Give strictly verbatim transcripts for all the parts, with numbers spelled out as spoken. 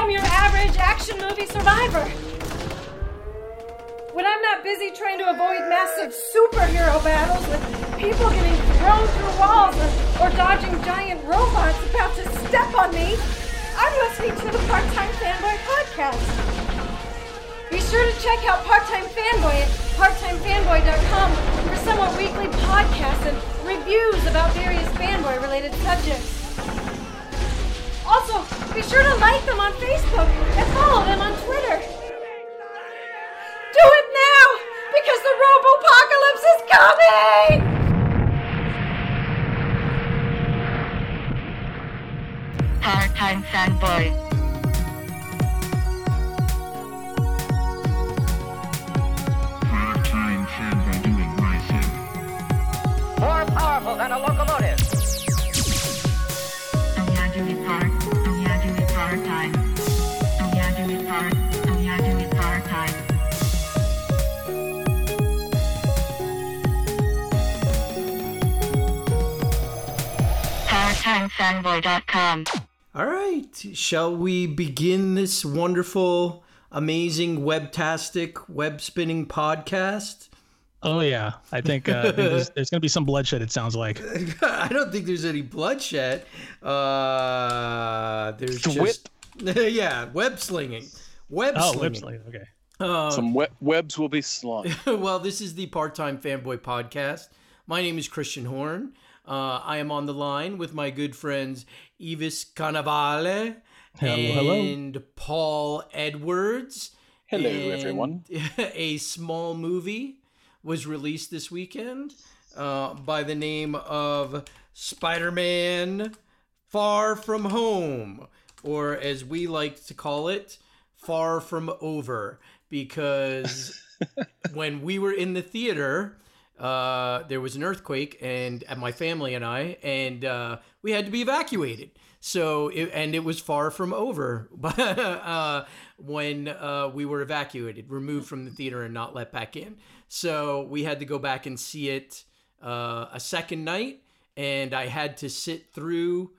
I'm your average action movie survivor. When I'm not busy trying to avoid massive superhero battles with people getting thrown through walls or, or dodging giant robots about to step on me, I'm listening to the Part-Time Fanboy podcast. Be sure to check out Part-Time Fanboy at part time fanboy dot com for somewhat weekly podcasts and reviews about various fanboy-related subjects. Also, be sure to like them on Facebook and follow them on Twitter. Do it now, because the Robopocalypse is coming! Part-Time Fanboy. Part-Time Fanboy doing my thing. More powerful than a locomotive. Oh yeah, do it part. Oh yeah, do it part-time. Oh yeah, do it part. Oh yeah, do it part-time. part time fanboy dot com. All right, shall we begin this wonderful, amazing, webtastic, web-spinning podcast? Oh, yeah. I think, uh, I think there's, there's going to be some bloodshed, it sounds like. I don't think there's any bloodshed. Uh, there's just... yeah, web slinging. Web oh, slinging. web slinging, okay. Um, Some web- webs will be slung. Well, this is the Part-Time Fanboy podcast. My name is Christian Horn. Uh, I am on the line with my good friends Yves Cannavale Hello, and hello. Paul Edwards. Hello, And everyone. A small movie was released this weekend uh, by the name of Spider-Man Far From Home, or as we like to call it, Far From Over, because when we were in the theater... Uh, there was an earthquake, and uh, my family and I, and uh, we had to be evacuated. So, it, and it was far from over uh, when uh, we were evacuated, removed from the theater, and not let back in. So we had to go back and see it uh, a second night, and I had to sit through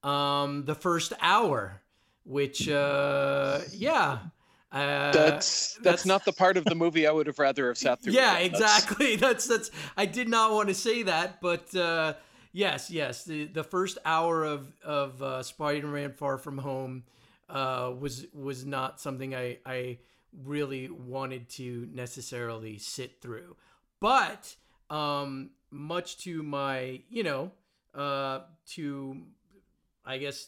um, the first hour, which, uh, yeah. Uh, That's, that's that's not the part of the movie I would have rather have sat through. Yeah, again. exactly. That's that's. I did not want to say that, but uh, yes, yes. The the first hour of of uh, Spider-Man Far From Home uh, was was not something I I really wanted to necessarily sit through, but um, much to my you know uh, to I guess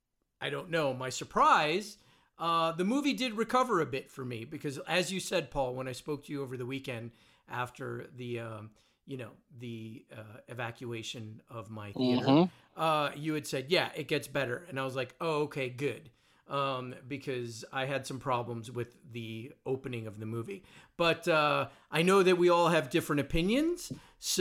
I don't know my surprise. Uh, the movie did recover a bit for me because, as you said, Paul, when I spoke to you over the weekend after the, um, you know, the uh, evacuation of my theater, Mm-hmm. uh, you had said, yeah, it gets better. And I was like, oh, okay, good. Um, because I had some problems with the opening of the movie. But uh, I know that we all have different opinions.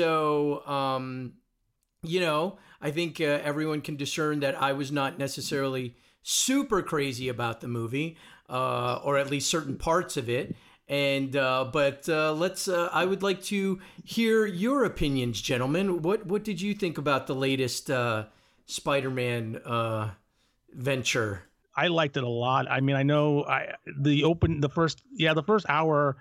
So, um, you know, I think uh, everyone can discern that I was not necessarily super crazy about the movie, uh, or at least certain parts of it. And uh, but uh, let's. Uh, I would like to hear your opinions, gentlemen. What what did you think about the latest uh, Spider-Man uh, venture? I liked it a lot. I mean, I know I the open the first yeah the first hour.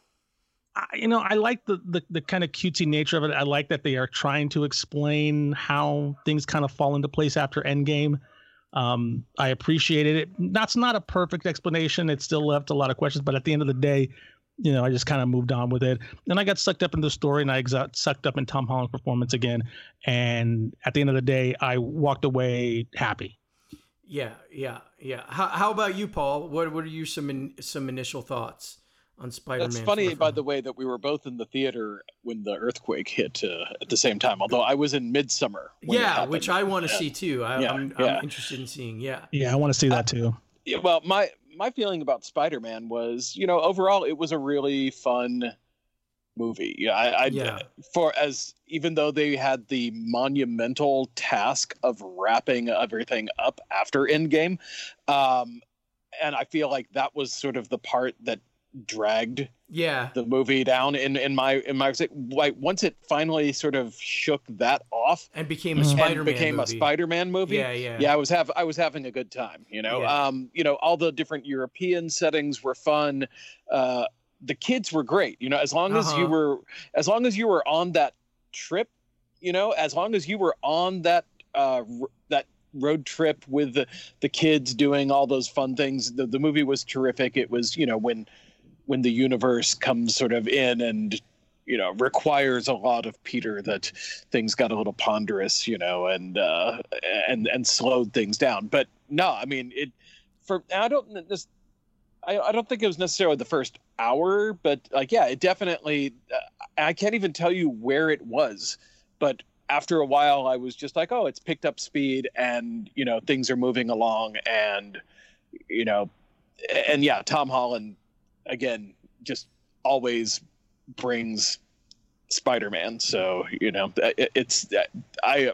I, you know, I like the, the the kind of cutesy nature of it. I like that they are trying to explain how things kind of fall into place after Endgame. Um, I appreciated it. That's not a perfect explanation. It still left a lot of questions, but at the end of the day, you know, I just kind of moved on with it. Then I got sucked up in the story, and I got sucked up in Tom Holland's performance again. And at the end of the day, I walked away happy. Yeah, yeah, yeah. How how about you, Paul? What what are you some in, some initial thoughts on Spider-Man? That's funny, by the way, that we were both in the theater when the earthquake hit uh, at the same time. Although I was in Midsummer. when it Yeah, happened. which I want to Yeah. see too. I, Yeah, I'm, yeah. I'm interested in seeing. Yeah. Yeah, I want to see that too. Yeah, well, my my feeling about Spider-Man was, you know, overall it was a really fun movie. Yeah, I, I Yeah. for as even though they had the monumental task of wrapping everything up after Endgame, um, and I feel like that was sort of the part that dragged Yeah. the movie down in in my in my like once it finally sort of shook that off And became a Mhm. Spider-Man and became movie. a Spider-Man movie. Yeah, yeah. Yeah, I was have I was having a good time, you know. Yeah. Um, you know, all the different European settings were fun. Uh the kids were great, you know, as long as you Uh-huh. were as long as you were on that trip, you know, as long as you were on that uh r- that road trip with the, the kids doing all those fun things, the, the movie was terrific. It was, you know, when when the universe comes sort of in and, you know, requires a lot of Peter, that things got a little ponderous, you know, and uh and and slowed things down. But no, I mean, it for I don't this I, I don't think it was necessarily the first hour, but like, yeah, it definitely, uh, I can't even tell you where it was, but after a while I was just like, oh, it's picked up speed and, you know, things are moving along and, you know, and yeah, Tom Holland, again, just always brings Spider-Man. So, you know, it, it's, I,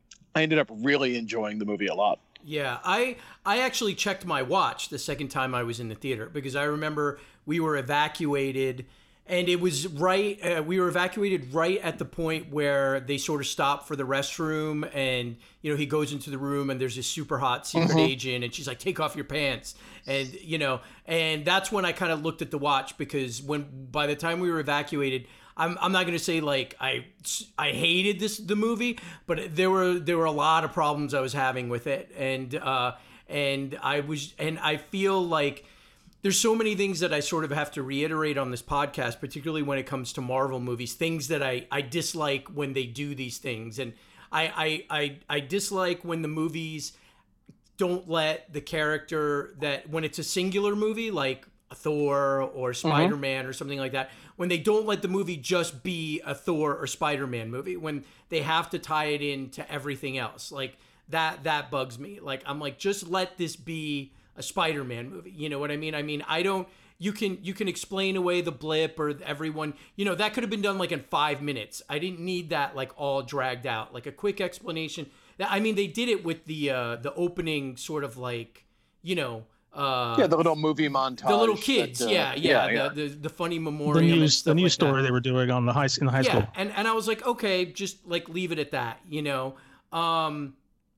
I ended up really enjoying the movie a lot. Yeah, I I actually checked my watch the second time I was in the theater because I remember we were evacuated and it was right uh, we were evacuated right at the point where they sort of stop for the restroom and, you know, he goes into the room and there's this super hot secret Mm-hmm. agent and she's like, take off your pants. And, you know, and that's when I kind of looked at the watch because when by the time we were evacuated, I'm I'm not gonna say like I I hated this the movie, but there were there were a lot of problems I was having with it, and uh, and I was and I feel like there's so many things that I sort of have to reiterate on this podcast, particularly when it comes to Marvel movies, things that I I dislike when they do these things, and I I I, I dislike when the movies don't let the character that when it's a singular movie like Thor or Spider-Man or something like that, when they don't let the movie just be a Thor or Spider-Man movie, when they have to tie it into everything else, like that that bugs me. Like I'm like, just let this be a Spider-Man movie. You know what I mean? I mean, I don't you can you can explain away the blip or everyone, you know, that could have been done like in five minutes. I didn't need that like all dragged out. Like a quick explanation. I mean, they did it with the uh the opening sort of like, you know, Uh, Yeah, the little movie montage. the little kids, that, uh, yeah, yeah, yeah, yeah. The, the the funny The memoriam, and news, the stuff news like story that. they were doing on the high in the high Yeah, school. and and I was like, okay, just like leave it at that, you know. Um,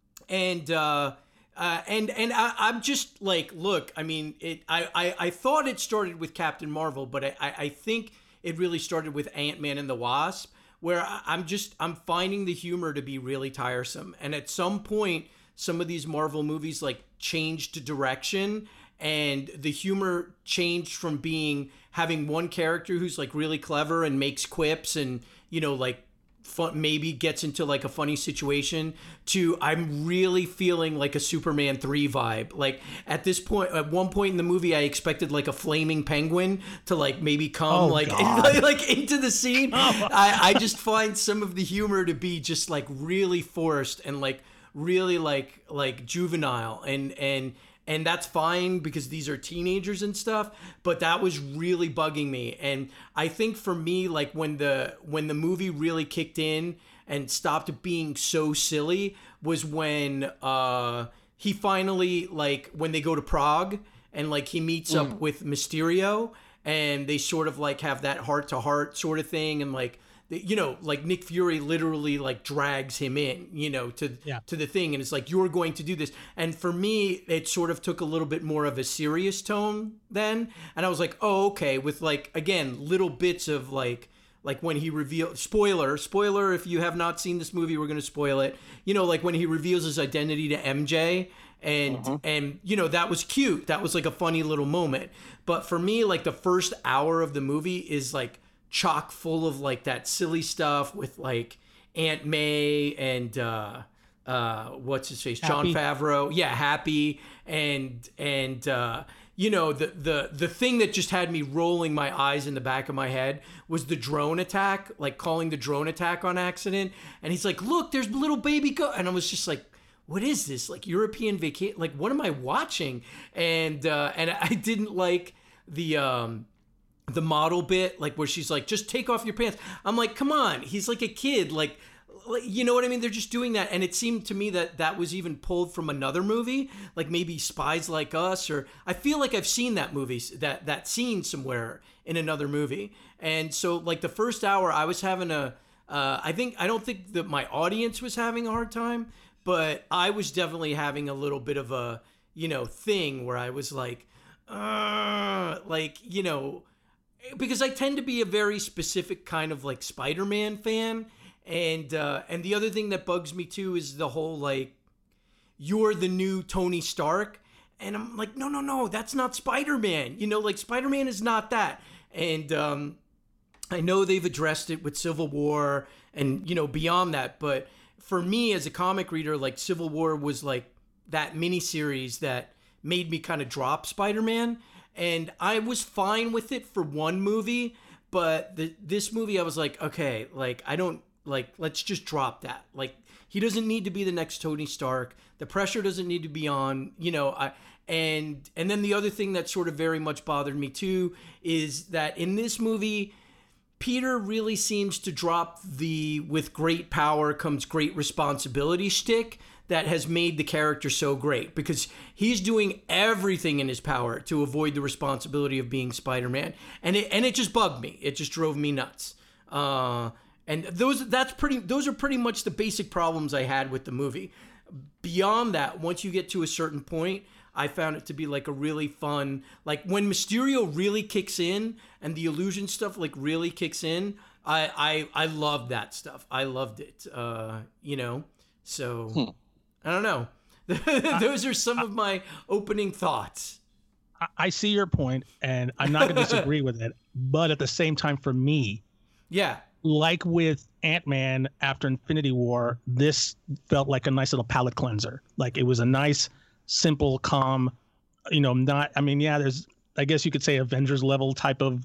and uh, uh, and and I, I'm just like, look, I mean, it. I, I I thought it started with Captain Marvel, but I I, I think it really started with Ant-Man and the Wasp, where I, I'm just I'm finding the humor to be really tiresome, and at some point, some of these Marvel movies like changed direction. And the humor changed from being having one character who's like really clever and makes quips and, you know, like fun, maybe gets into like a funny situation to I'm really feeling like a Superman three vibe. Like at this point, at one point in the movie, I expected like a flaming penguin to like maybe come Oh, like, God. like into the scene. I, I just find some of the humor to be just like really forced and like really like like juvenile and and and that's fine because these are teenagers and stuff, but that was really bugging me. And I think for me, like when the when the movie really kicked in and stopped being so silly was when uh he finally, like when they go to Prague and like he meets up with Mysterio and they sort of like have that heart to heart sort of thing, and like you know, like Nick Fury literally like drags him in, you know, to Yeah. to the thing, and it's like, you're going to do this. And for me, it sort of took a little bit more of a serious tone then, and I was like, oh, okay, with like again little bits of like like when he revealed spoiler spoiler if you have not seen this movie, we're going to spoil it, you know, like when he reveals his identity to M J. And and you know, that was cute, that was like a funny little moment. But for me, like the first hour of the movie is like chock full of like that silly stuff with like Aunt May and uh uh what's his face, Jon Happy. Favreau, yeah, Happy, and and uh you know, the the the thing that just had me rolling my eyes in the back of my head was the drone attack, like calling the drone attack on accident, and he's like, look, there's little baby go, and I was just like, what is this, like European vacation, like what am I watching? And uh and I didn't like the um the model bit, like where she's like, just take off your pants. I'm like, come on, he's like a kid, like like, you know what I mean? They're just doing that. And it seemed to me that that was even pulled from another movie, like maybe Spies Like Us, or I feel like I've seen that movie, that, that scene somewhere in another movie. And so like the first hour I was having a, uh, I think, I don't think that my audience was having a hard time, but I was definitely having a little bit of a, you know, thing where I was like, uh, like, you know, because I tend to be a very specific kind of like Spider-Man fan. And uh, and the other thing that bugs me too is the whole like, you're the new Tony Stark. And I'm like, no, no, no, that's not Spider-Man. You know, like Spider-Man is not that. And um, I know they've addressed it with Civil War and, you know, beyond that. But for me as a comic reader, like Civil War was like that miniseries that made me kind of drop Spider-Man. And I was fine with it for one movie. But the, this movie, I was like, okay, like, I don't, like, let's just drop that. Like, he doesn't need to be the next Tony Stark. The pressure doesn't need to be on, you know, I, and, and then the other thing that sort of very much bothered me too, is that in this movie, Peter really seems to drop the, with great power comes great responsibility shtick that has made the character so great, because he's doing everything in his power to avoid the responsibility of being Spider-Man. And it, and it just bugged me. It just drove me nuts. Uh, and those, that's pretty, those are pretty much the basic problems I had with the movie. Beyond that, once you get to a certain point, I found it to be like a really fun, like when Mysterio really kicks in and the illusion stuff like really kicks in, I, I, I loved that stuff. I loved it. Uh, you know, so hmm. I don't know. Those are some of my opening thoughts. I see your point, and I'm not going to disagree with it. But at the same time, for me, yeah, like with Ant-Man after Infinity War, this felt like a nice little palate cleanser. Like it was a nice, simple, calm, you know, not, I mean, yeah, there's, I guess you could say Avengers level type of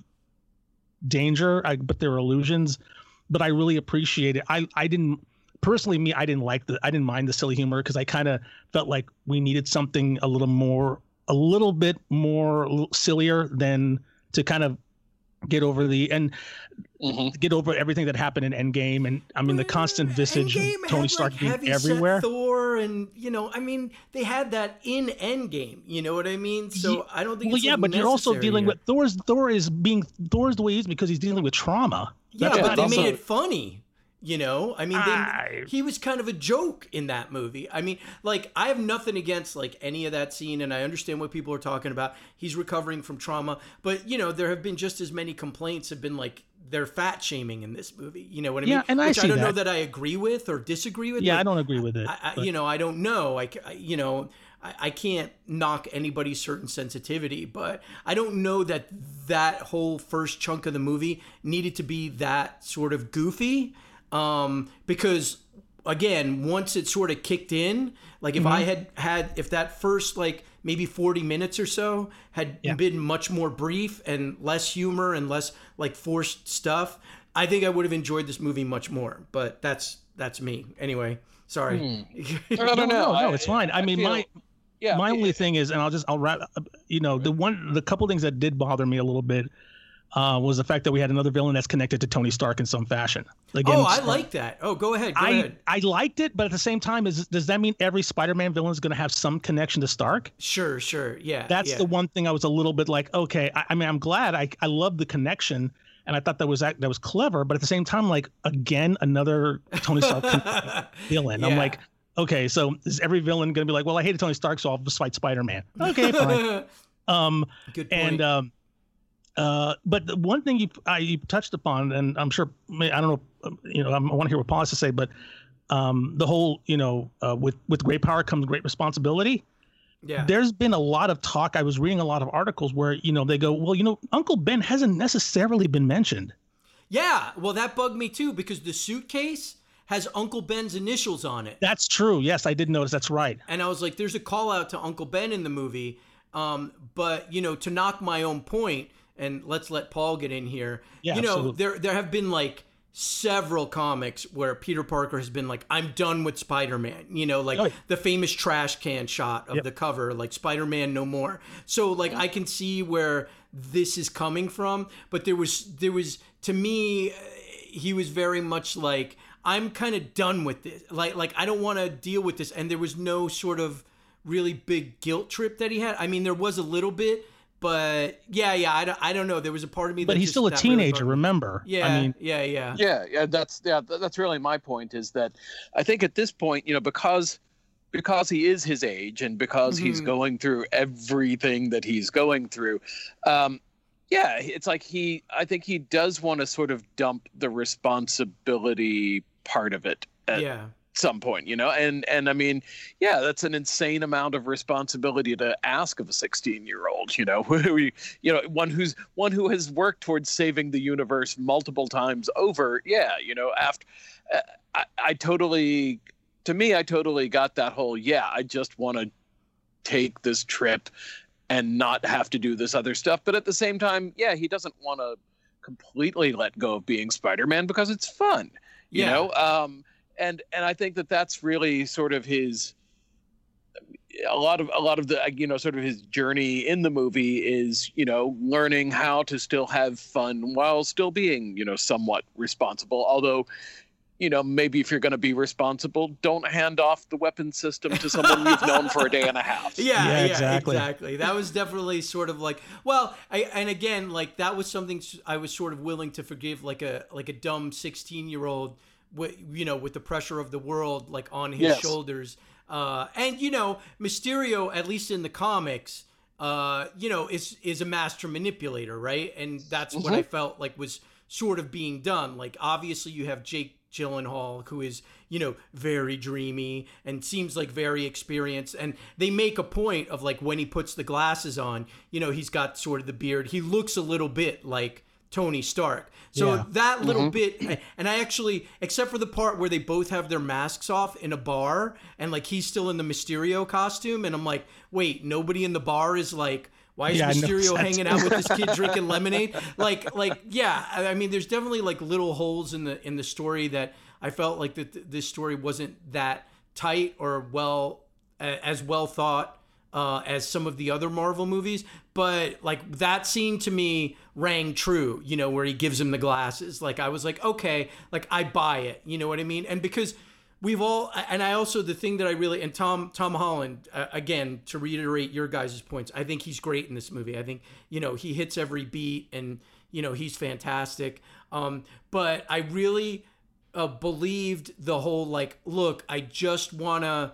danger, I, but they're illusions. But I really appreciate it. I, I didn't, personally, me, I didn't like the, I didn't mind the silly humor because I kind of felt like we needed something a little more, a little bit more sillier than to kind of get over the, and mm-hmm. get over everything that happened in Endgame. And I mean, the constant visage Endgame of Tony Stark like being everywhere. Thor, and, you know, I mean, they had that in Endgame, you know what I mean? So yeah, I don't think well, it's yeah, like but you're also dealing here. with Thor's, Thor is being, Thor's the way he is because he's dealing with trauma. Yeah, That's but they also- made it funny. You know, I mean, they, I- he was kind of a joke in that movie. I mean, like, I have nothing against, like, any of that scene, and I understand what people are talking about. He's recovering from trauma. But, you know, there have been just as many complaints have been, like, they're fat shaming in this movie. You know what I Yeah, mean? and I Which I see don't know that. that I agree with or disagree with. Yeah, Like, I don't agree with it. I, I, but- you know, I don't know. I, I you know, I, I can't knock anybody's certain sensitivity, but I don't know that that whole first chunk of the movie needed to be that sort of goofy. Um, because again, once it sort of kicked in, like if Mm-hmm. I had had, if that first like maybe forty minutes or so had Yeah. been much more brief and less humor and less like forced stuff, I think I would have enjoyed this movie much more. But that's that's me anyway. Sorry. I don't no, know. no, I- it's fine. I, I mean, feel- my Yeah, my it- only thing is, and I'll just I'll wrap. You know, the one, the couple things that did bother me a little bit uh, was the fact that we had another villain that's connected to Tony Stark in some fashion. Again, Oh, I Stark- like that. Oh, go ahead. Go I ahead. I liked it, but at the same time, is does that mean every Spider-Man villain is going to have some connection to Stark? Sure, sure. Yeah. That's yeah. the one thing I was a little bit like, okay. I, I mean, I'm glad. I I love the connection, and I thought that was that, that was clever. But at the same time, like again, another Tony Stark villain. I'm Yeah. like, okay, so is every villain going to be like, well, I hated Tony Stark, so I'll just fight Spider-Man? Okay, fine. Um, Good point. and um, uh, but the one thing you I, you touched upon, and I'm sure I don't know, you know, I want to hear what Paul has to say, but um, the whole, you know, uh, with with great power comes great responsibility. yeah. There's been a lot of talk. I was reading a lot of articles where, you know, they go, well, you know, Uncle Ben hasn't necessarily been mentioned. Yeah. Well, that bugged me too because the suitcase has Uncle Ben's initials on it. That's true. Yes, I did notice. That's right. And I was like, there's a call out to Uncle Ben in the movie. Um, but, you know, to knock my own point, and let's let Paul get in here. Yeah, you know, absolutely. there there have been like several comics where Peter Parker has been like, I'm done with Spider-Man. You know, like Oh, yeah. the famous trash can shot of Yep. the cover, like Spider-Man no more. So like I can see where this is coming from, but there was there was to me, uh, he was very much like, I'm kind of done with this. Like, like I don't want to deal with this. And there was no sort of really big guilt trip that he had. I mean, there was a little bit, but yeah, yeah, I don't, I don't know. There was a part of me that But he's just, still a that really teenager, bugged me. remember? Yeah, I mean, yeah, yeah. Yeah, yeah, that's yeah, th- that's really my point. Is that I think at this point, you know, because because he is his age and because he's Mhm. going through everything that he's going through, um, yeah, it's like he. I think he does want to sort of dump the responsibility part of it at Yeah. some point, you know, and and I mean, yeah, that's an insane amount of responsibility to ask of a sixteen-year-old, you know, who you know, one who's one who has worked towards saving the universe multiple times over. Yeah, you know, after uh, I, I totally, to me, I totally got that whole. Yeah, I just want to take this trip and not have to do this other stuff, but at the same time, yeah, he doesn't want to completely let go of being Spider-Man because it's fun, you Yeah. know. Um, and and I think that that's really sort of his a lot of a lot of the you know sort of his journey in the movie is, you know, learning how to still have fun while still being, you know, somewhat responsible. Although, you know, maybe if you're going to be responsible, don't hand off the weapon system to someone you've known for a day and a half. Yeah, Yeah, yeah, exactly. exactly. That was definitely sort of like, well, I, and again, like that was something s- I was sort of willing to forgive, like a like a dumb sixteen year old, with you know, with the pressure of the world like on his Yes. shoulders. Uh, and you know, Mysterio, at least in the comics, uh, you know, is is a master manipulator, right? And that's what I felt like was sort of being done. Like obviously, you have Jake Gyllenhaal, who is, you know, very dreamy and seems like very experienced. And they make a point of like when he puts the glasses on, you know, he's got sort of the beard. He looks a little bit like Tony Stark. So Yeah. that little bit, and I actually, except for the part where they both have their masks off in a bar and like he's still in the Mysterio costume. And I'm like, wait, nobody in the bar is like, why is Yeah, I noticed Mysterio that hanging too. out with this kid drinking lemonade? Like, like, yeah. I I mean, there's definitely like little holes in the in the story that I felt like that th- this story wasn't that tight or well a- as well thought uh, as some of the other Marvel movies. But like that scene to me rang true. You know, where he gives him the glasses. Like I was like, okay, like I buy it. You know what I mean? And because we've all, and I also, the thing that I really, and Tom Tom Holland, uh, again, to reiterate your guys' points, I think he's great in this movie. I think, you know, he hits every beat and, you know, he's fantastic. Um, but I really uh, believed the whole, like, look, I just want to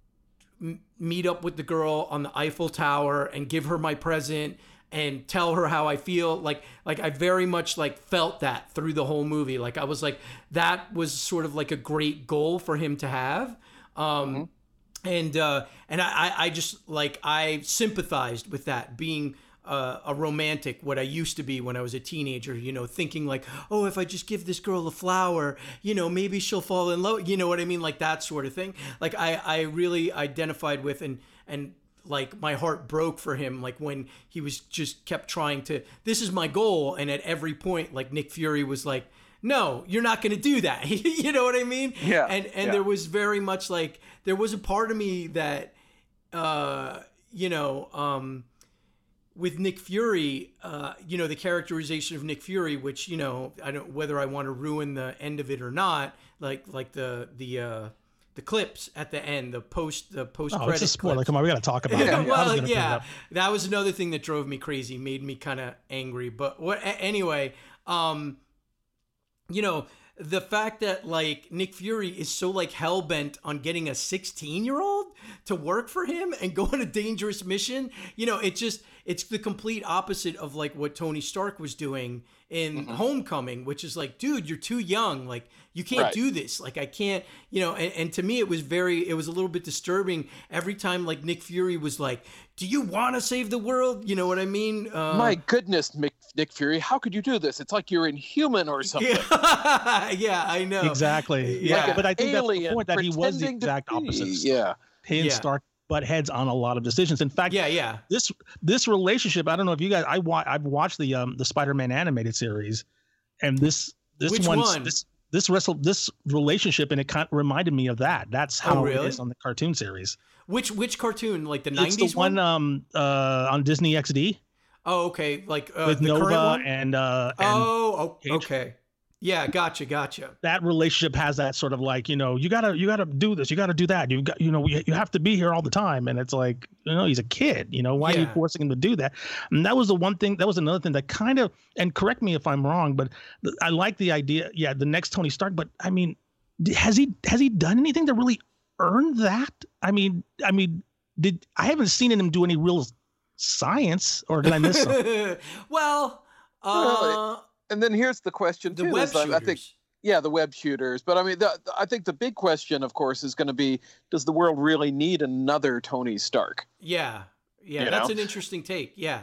m- meet up with the girl on the Eiffel Tower and give her my present and tell her how I feel. Like, like I very much like felt that through the whole movie. Like I was like, that was sort of like a great goal for him to have. Um, and, uh, and I, I- I just like, I sympathized with that being uh, a romantic, what I used to be when I was a teenager, you know, thinking like, oh, if I just give this girl a flower, you know, maybe she'll fall in love. You know what I mean? Like that sort of thing. Like I, I really identified with and, and, like my heart broke for him, like when he was just kept trying to, this is my goal, and at every point like Nick Fury was like, no, you're not going to do that. You know what I mean? Yeah, And and yeah. there was very much like, there was a part of me that uh you know um with Nick Fury, uh, you know, the characterization of Nick Fury, which, you know, I don't, whether I want to ruin the end of it or not, like like the the uh the clips at the end, the post, the post Oh, it's credit a spoiler. clips. Come on, we got to talk about it. Yeah, I was well, gonna bring it yeah, up. that was another thing that drove me crazy, made me kind of angry. But what? a- Anyway, um, you know, the fact that like Nick Fury is so like hell bent on getting a sixteen year old to work for him and go on a dangerous mission, you know, it just it's the complete opposite of like what Tony Stark was doing in Homecoming, which is like, dude, you're too young. Like, you can't Right. do this. Like, I can't, you know, and, and to me, it was very, it was a little bit disturbing every time like Nick Fury was like, do you want to save the world? You know what I mean? Uh, My goodness, Mick, Nick Fury, how could you do this? It's like you're inhuman or something. yeah, yeah, I know. Exactly. Yeah. Yeah, but I think that's the Alien point, that he was the pretending to exact be- opposite. Yeah. He and Yeah. Stark butt heads on a lot of decisions. In fact, Yeah, yeah. this this relationship, I don't know if you guys, I wa- I've watched the um the Spider-Man animated series, and this this Which one's- one? this this wrestle this relationship, and it kind of reminded me of that. That's how Oh, really? it is on the cartoon series. Which which cartoon? Like the It's nineties the one, um uh on Disney X D Oh, okay. Like uh, with the current Nova one? and uh and oh, oh, Cage. okay. Yeah, gotcha, gotcha. That relationship has that sort of like, you know, you gotta you gotta do this, you gotta do that. You got, you know, you, you have to be here all the time. And it's like, you know, he's a kid. You know, why Yeah. are you forcing him to do that? And that was the one thing. That was another thing that kind of. And correct me if I'm wrong, but th- I like the idea. Yeah, the next Tony Stark. But I mean, d- has he has he done anything to really earn that? I mean, I mean, did I haven't seen him do any real science, or did I miss something? well, uh, And then here's the question the too. web is, I- shooters. I think, yeah, the web shooters. But I mean, the, the- I think the big question, of course, is going to be: does the world really need another Tony Stark? yeah, yeah, You that's know? an interesting take. Yeah,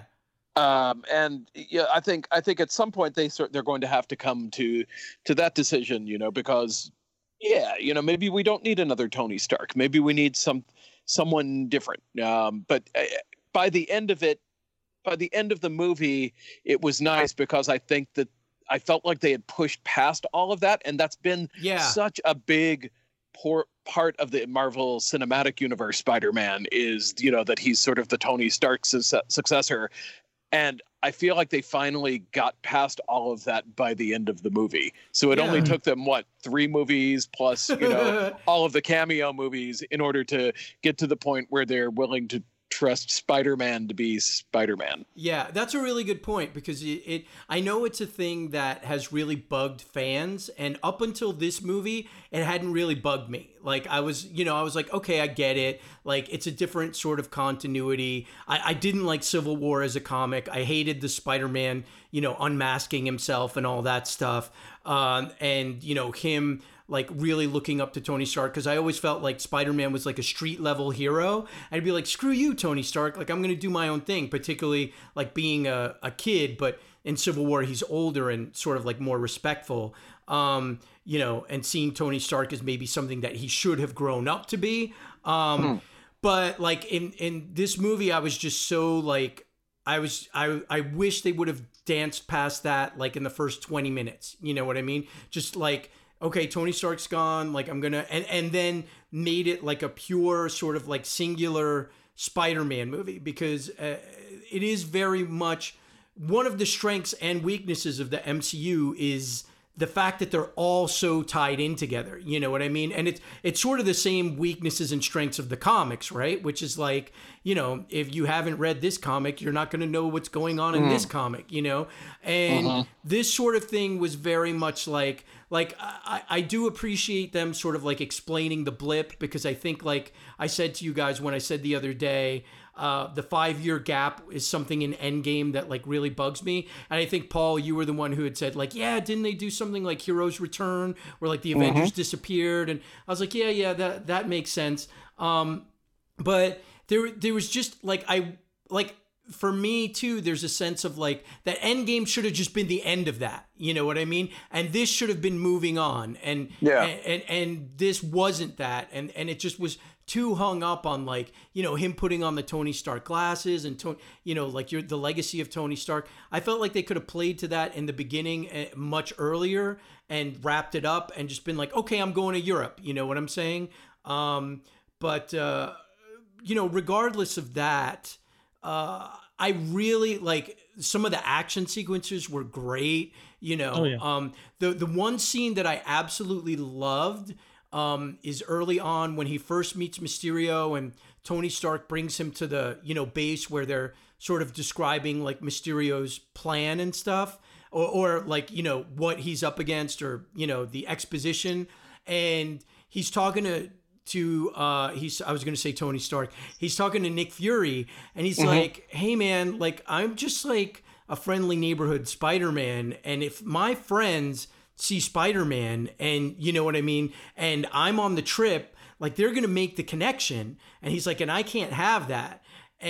Um, and yeah, I think I think at some point they sort they're going to have to come to to that decision, you know, because yeah, you know, maybe we don't need another Tony Stark. Maybe we need some someone different. Um, but uh, by the end of it, by the end of the movie, it was nice because I think that I felt like they had pushed past all of that, and that's been Yeah. such a big por- part of the Marvel Cinematic Universe. Spider-Man is, you know, that he's sort of the Tony Stark su- successor. And I feel like they finally got past all of that by the end of the movie. So it Yeah. only took them, what, three movies plus, you know, all of the cameo movies in order to get to the point where they're willing to trust Spider-Man to be Spider-Man. Yeah, that's a really good point because it, it I know it's a thing that has really bugged fans, and up until this movie it hadn't really bugged me. Like I was, you know, I was like, okay, I get it. Like it's a different sort of continuity. I, I didn't like Civil War as a comic. I hated the Spider-Man, you know, unmasking himself and all that stuff. Um, and you know, him like really looking up to Tony Stark, because I always felt like Spider-Man was like a street level hero. I'd be like, screw you, Tony Stark. Like I'm going to do my own thing, particularly like being a, a kid, but in Civil War, he's older and sort of like more respectful. Um, you know, and seeing Tony Stark as maybe something that he should have grown up to be. Um, Hmm. But like in, in this movie, I was just so like, I was, I, I wish they would have danced past that like in the first twenty minutes. You know what I mean? Just like, okay, Tony Stark's gone. Like I'm gonna, and, and then made it like a pure sort of like singular Spider-Man movie, because uh, it is very much one of the strengths and weaknesses of the M C U is the fact that they're all so tied in together. You know what I mean? And it's it's sort of the same weaknesses and strengths of the comics, right? Which is like, you know, if you haven't read this comic, you're not going to know what's going on in this comic, you know? And Uh-huh. this sort of thing was very much like, like I, I do appreciate them sort of like explaining the blip, because I think like I said to you guys when I said the other day, Uh, the five-year gap is something in Endgame that like really bugs me. And I think, Paul, you were the one who had said like, yeah, didn't they do something like Heroes Return where like the Avengers disappeared? And I was like, yeah, yeah, that that makes sense. Um, but there there was just like I like for me too, there's a sense of like that Endgame should have just been the end of that. You know what I mean? And this should have been moving on. And Yeah. and, and, and this wasn't that. And and it just was too hung up on like, you know, him putting on the Tony Stark glasses and, Tony, you know, like your the legacy of Tony Stark. I felt like they could have played to that in the beginning uh, much earlier and wrapped it up and just been like, okay, I'm going to Europe. You know what I'm saying? Um, but, uh, you know, regardless of that, uh, I really like some of the action sequences were great. You know, Oh, yeah. um, the, the one scene that I absolutely loved um, is early on when he first meets Mysterio and Tony Stark brings him to the, you know, base where they're sort of describing like Mysterio's plan and stuff, or, or like, you know, what he's up against, or, you know, the exposition. And he's talking to, to uh he's I was gonna say Tony Stark. He's talking to Nick Fury, and he's like, hey man, like I'm just like a friendly neighborhood Spider-Man, and if my friends see Spider-Man, and you know what I mean, and I'm on the trip, like they're gonna make the connection. And he's like, and I can't have that.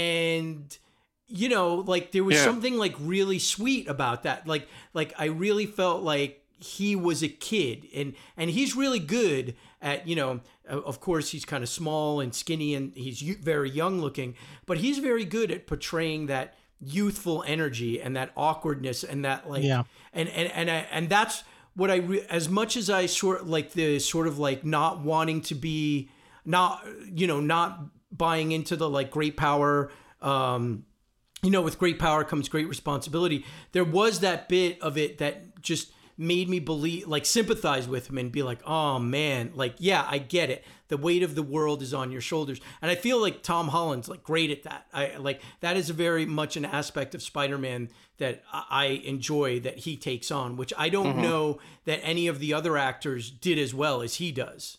And you know, like there was Yeah. something like really sweet about that. Like like I really felt like he was a kid, and and he's really good at, you know, of course he's kind of small and skinny and he's y- very young looking, but he's very good at portraying that youthful energy and that awkwardness and that like, Yeah. and and and I, and that's what I re- as much as I sort like the sort of like not wanting to be, not, you know, not buying into the like great power, um you know, with great power comes great responsibility. There was that bit of it that just made me believe, like sympathize with him and be like, oh man, like, yeah, I get it. The weight of the world is on your shoulders. And I feel like Tom Holland's like great at that. I like, that is very much an aspect of Spider-Man that I enjoy that he takes on, which I don't mm-hmm. know that any of the other actors did as well as he does.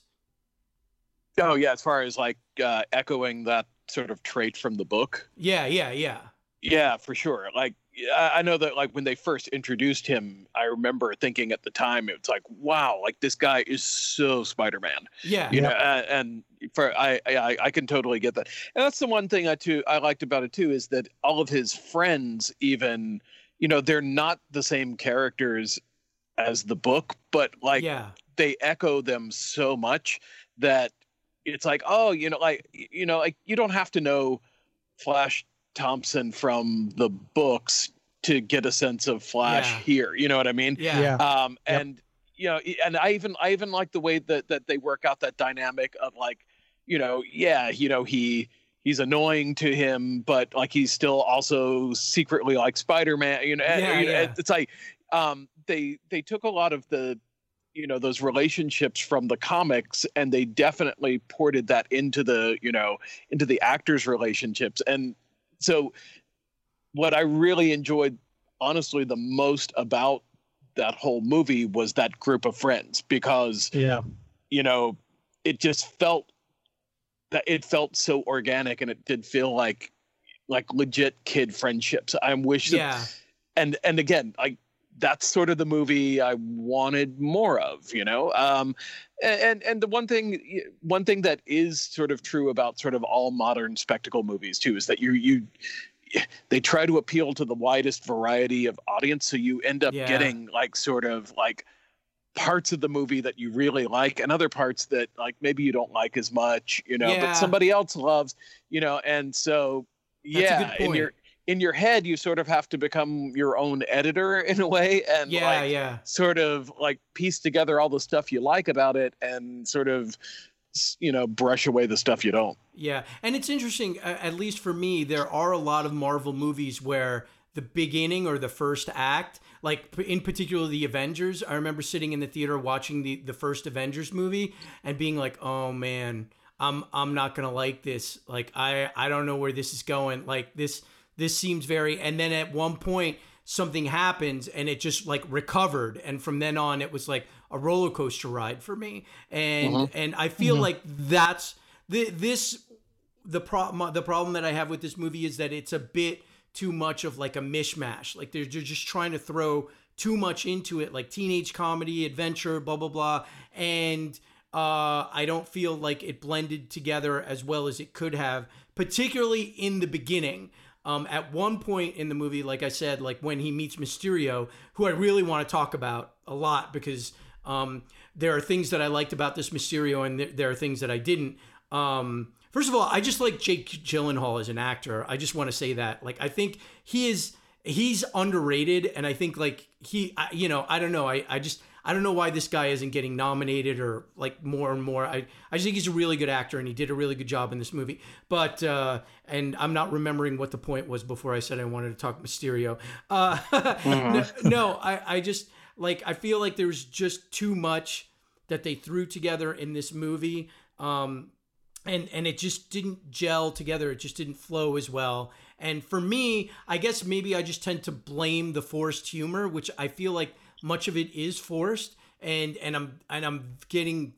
Oh yeah. As far as like uh, echoing that sort of trait from the book. Yeah. Yeah. Yeah. Yeah, for sure. Like, I know that like when they first introduced him, I remember thinking at the time, it's like, wow, like this guy is so Spider-Man. Yeah. You know, uh, and for I, I I can totally get that. And that's the one thing I too I liked about it too, is that all of his friends, even, you know, they're not the same characters as the book, but like yeah. they echo them so much that it's like, oh, you know, like you know, like you don't have to know Flash Thompson from the books to get a sense of Flash yeah. here. You know what I mean? Yeah. yeah. Um, Yep. and you know, and I even I even like the way that that they work out that dynamic of like, you know, yeah, you know, he he's annoying to him, but like he's still also secretly like Spider-Man. You know, and, Yeah, you know, yeah. it's like um, they they took a lot of the, you know, those relationships from the comics, and they definitely ported that into the, you know, into the actors' relationships. And so what I really enjoyed, honestly, the most about that whole movie was that group of friends, because, Yeah. you know, it just felt that it felt so organic, and it did feel like, like legit kid friendships. I wish that, Yeah. and, and again, like, that's sort of the movie I wanted more of, you know? Um, and, and the one thing, one thing that is sort of true about sort of all modern spectacle movies too, is that you, you, they try to appeal to the widest variety of audience. So you end up Yeah. getting like sort of like parts of the movie that you really like, and other parts that like maybe you don't like as much, you know, Yeah. but somebody else loves, you know? And so, That's a yeah, good in point. your, in your head, you sort of have to become your own editor in a way, and Yeah. like, Yeah. sort of like piece together all the stuff you like about it, and sort of, you know, brush away the stuff you don't. Yeah, and it's interesting, uh, at least for me, there are a lot of Marvel movies where the beginning or the first act, like in particular the Avengers, I remember sitting in the theater watching the, the first Avengers movie and being like, oh man, I'm I'm not gonna like this. Like I I don't know where this is going. Like this this seems very, and then at one point something happens and it just like recovered, and from then on it was like a roller coaster ride for me. And Mm-hmm. and I feel like that's the this the problem the problem that I have with this movie is that it's a bit too much of like a mishmash. Like they're, they're just trying to throw too much into it, like teenage comedy, adventure, blah blah blah, and uh, I don't feel like it blended together as well as it could have, particularly in the beginning. Um, at one point in the movie, like I said, like when he meets Mysterio, who I really want to talk about a lot, because um, there are things that I liked about this Mysterio, and th- there are things that I didn't. Um, first of all, I just like Jake Gyllenhaal as an actor. I just want to say that. Like, I think he is, he's underrated, and I think like he, I, you know, I don't know. I, I just, I don't know why this guy isn't getting nominated or like more and more. I, I just think he's a really good actor, and he did a really good job in this movie. But, uh, and I'm not remembering what the point was before I said I wanted to talk Mysterio. Uh, no, no I, I just, like, I feel like there's just too much that they threw together in this movie. Um, and, and it just didn't gel together. It just didn't flow as well. And for me, I guess maybe I just tend to blame the forced humor, which I feel like much of it is forced, and and I'm and I'm getting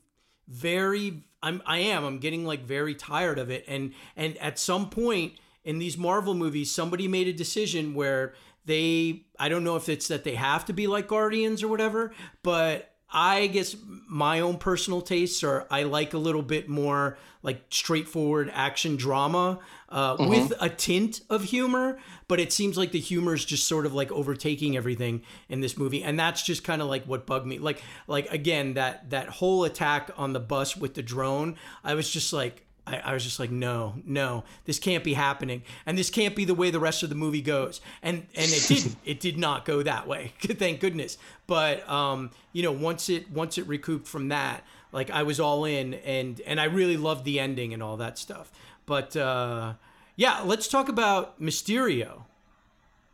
very I'm I am I'm getting like very tired of it. And and at some point in these Marvel movies, somebody made a decision where they, I don't know if it's that they have to be like Guardians or whatever, but I guess my own personal tastes are I like a little bit more like straightforward action drama uh, mm-hmm. with a tint of humor, but it seems like the humor is just sort of like overtaking everything in this movie, and that's just kind of like what bugged me. Like, like again, that that whole attack on the bus with the drone, I was just like, I, I was just like, no, no, this can't be happening, and this can't be the way the rest of the movie goes. And and it didn't. It did not go that way. Thank goodness. But um, you know, once it once it recouped from that, like I was all in, and and I really loved the ending and all that stuff. But uh, yeah, let's talk about Mysterio.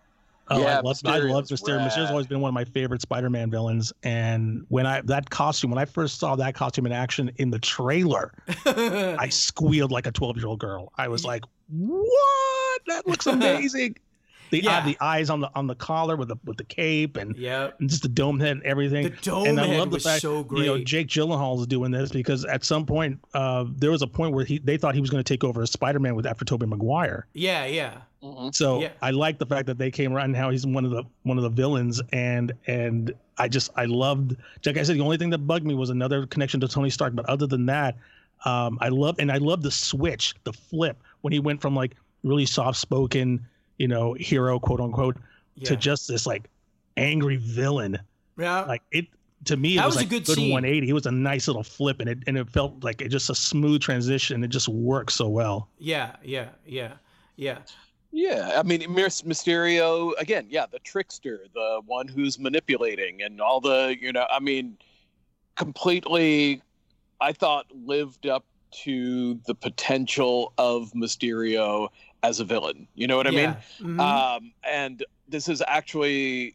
Oh, Yeah, I love I love Mysterio's Mysterio. Mysterio's rad. always been one of my favorite Spider-Man villains. And when I that costume, when I first saw that costume in action in the trailer, I squealed like a twelve-year-old girl. I was like, "What? That looks amazing!" The Yeah. uh, the eyes on the on the collar with the with the cape and, Yep. and just the dome head and everything. The dome and I head love the was fact, so You know, great. Jake Gyllenhaal is doing this because at some point, uh, there was a point where he they thought he was going to take over as Spider-Man with after Tobey Maguire. Yeah, yeah. Mhm. So Yeah. I like the fact that they came around and how he's one of the one of the villains, and and I just I loved. Like I said, the only thing that bugged me was another connection to Tony Stark, but other than that, um, I love and I love the switch, the flip when he went from like really soft spoken, you know, hero quote unquote, to Yeah. just this like angry villain. Yeah. Like it to me, it That was, was a like good good scene. one eighty. It was a nice little flip, and it and it felt like it just a smooth transition. It just worked so well. yeah, yeah, yeah, yeah. Yeah, I mean, Mys- Mysterio again. Yeah, the trickster, the one who's manipulating, and all the you know. I mean, completely. I thought lived up to the potential of Mysterio as a villain. You know what I mean? Yeah. Mhm. Um, and this is actually,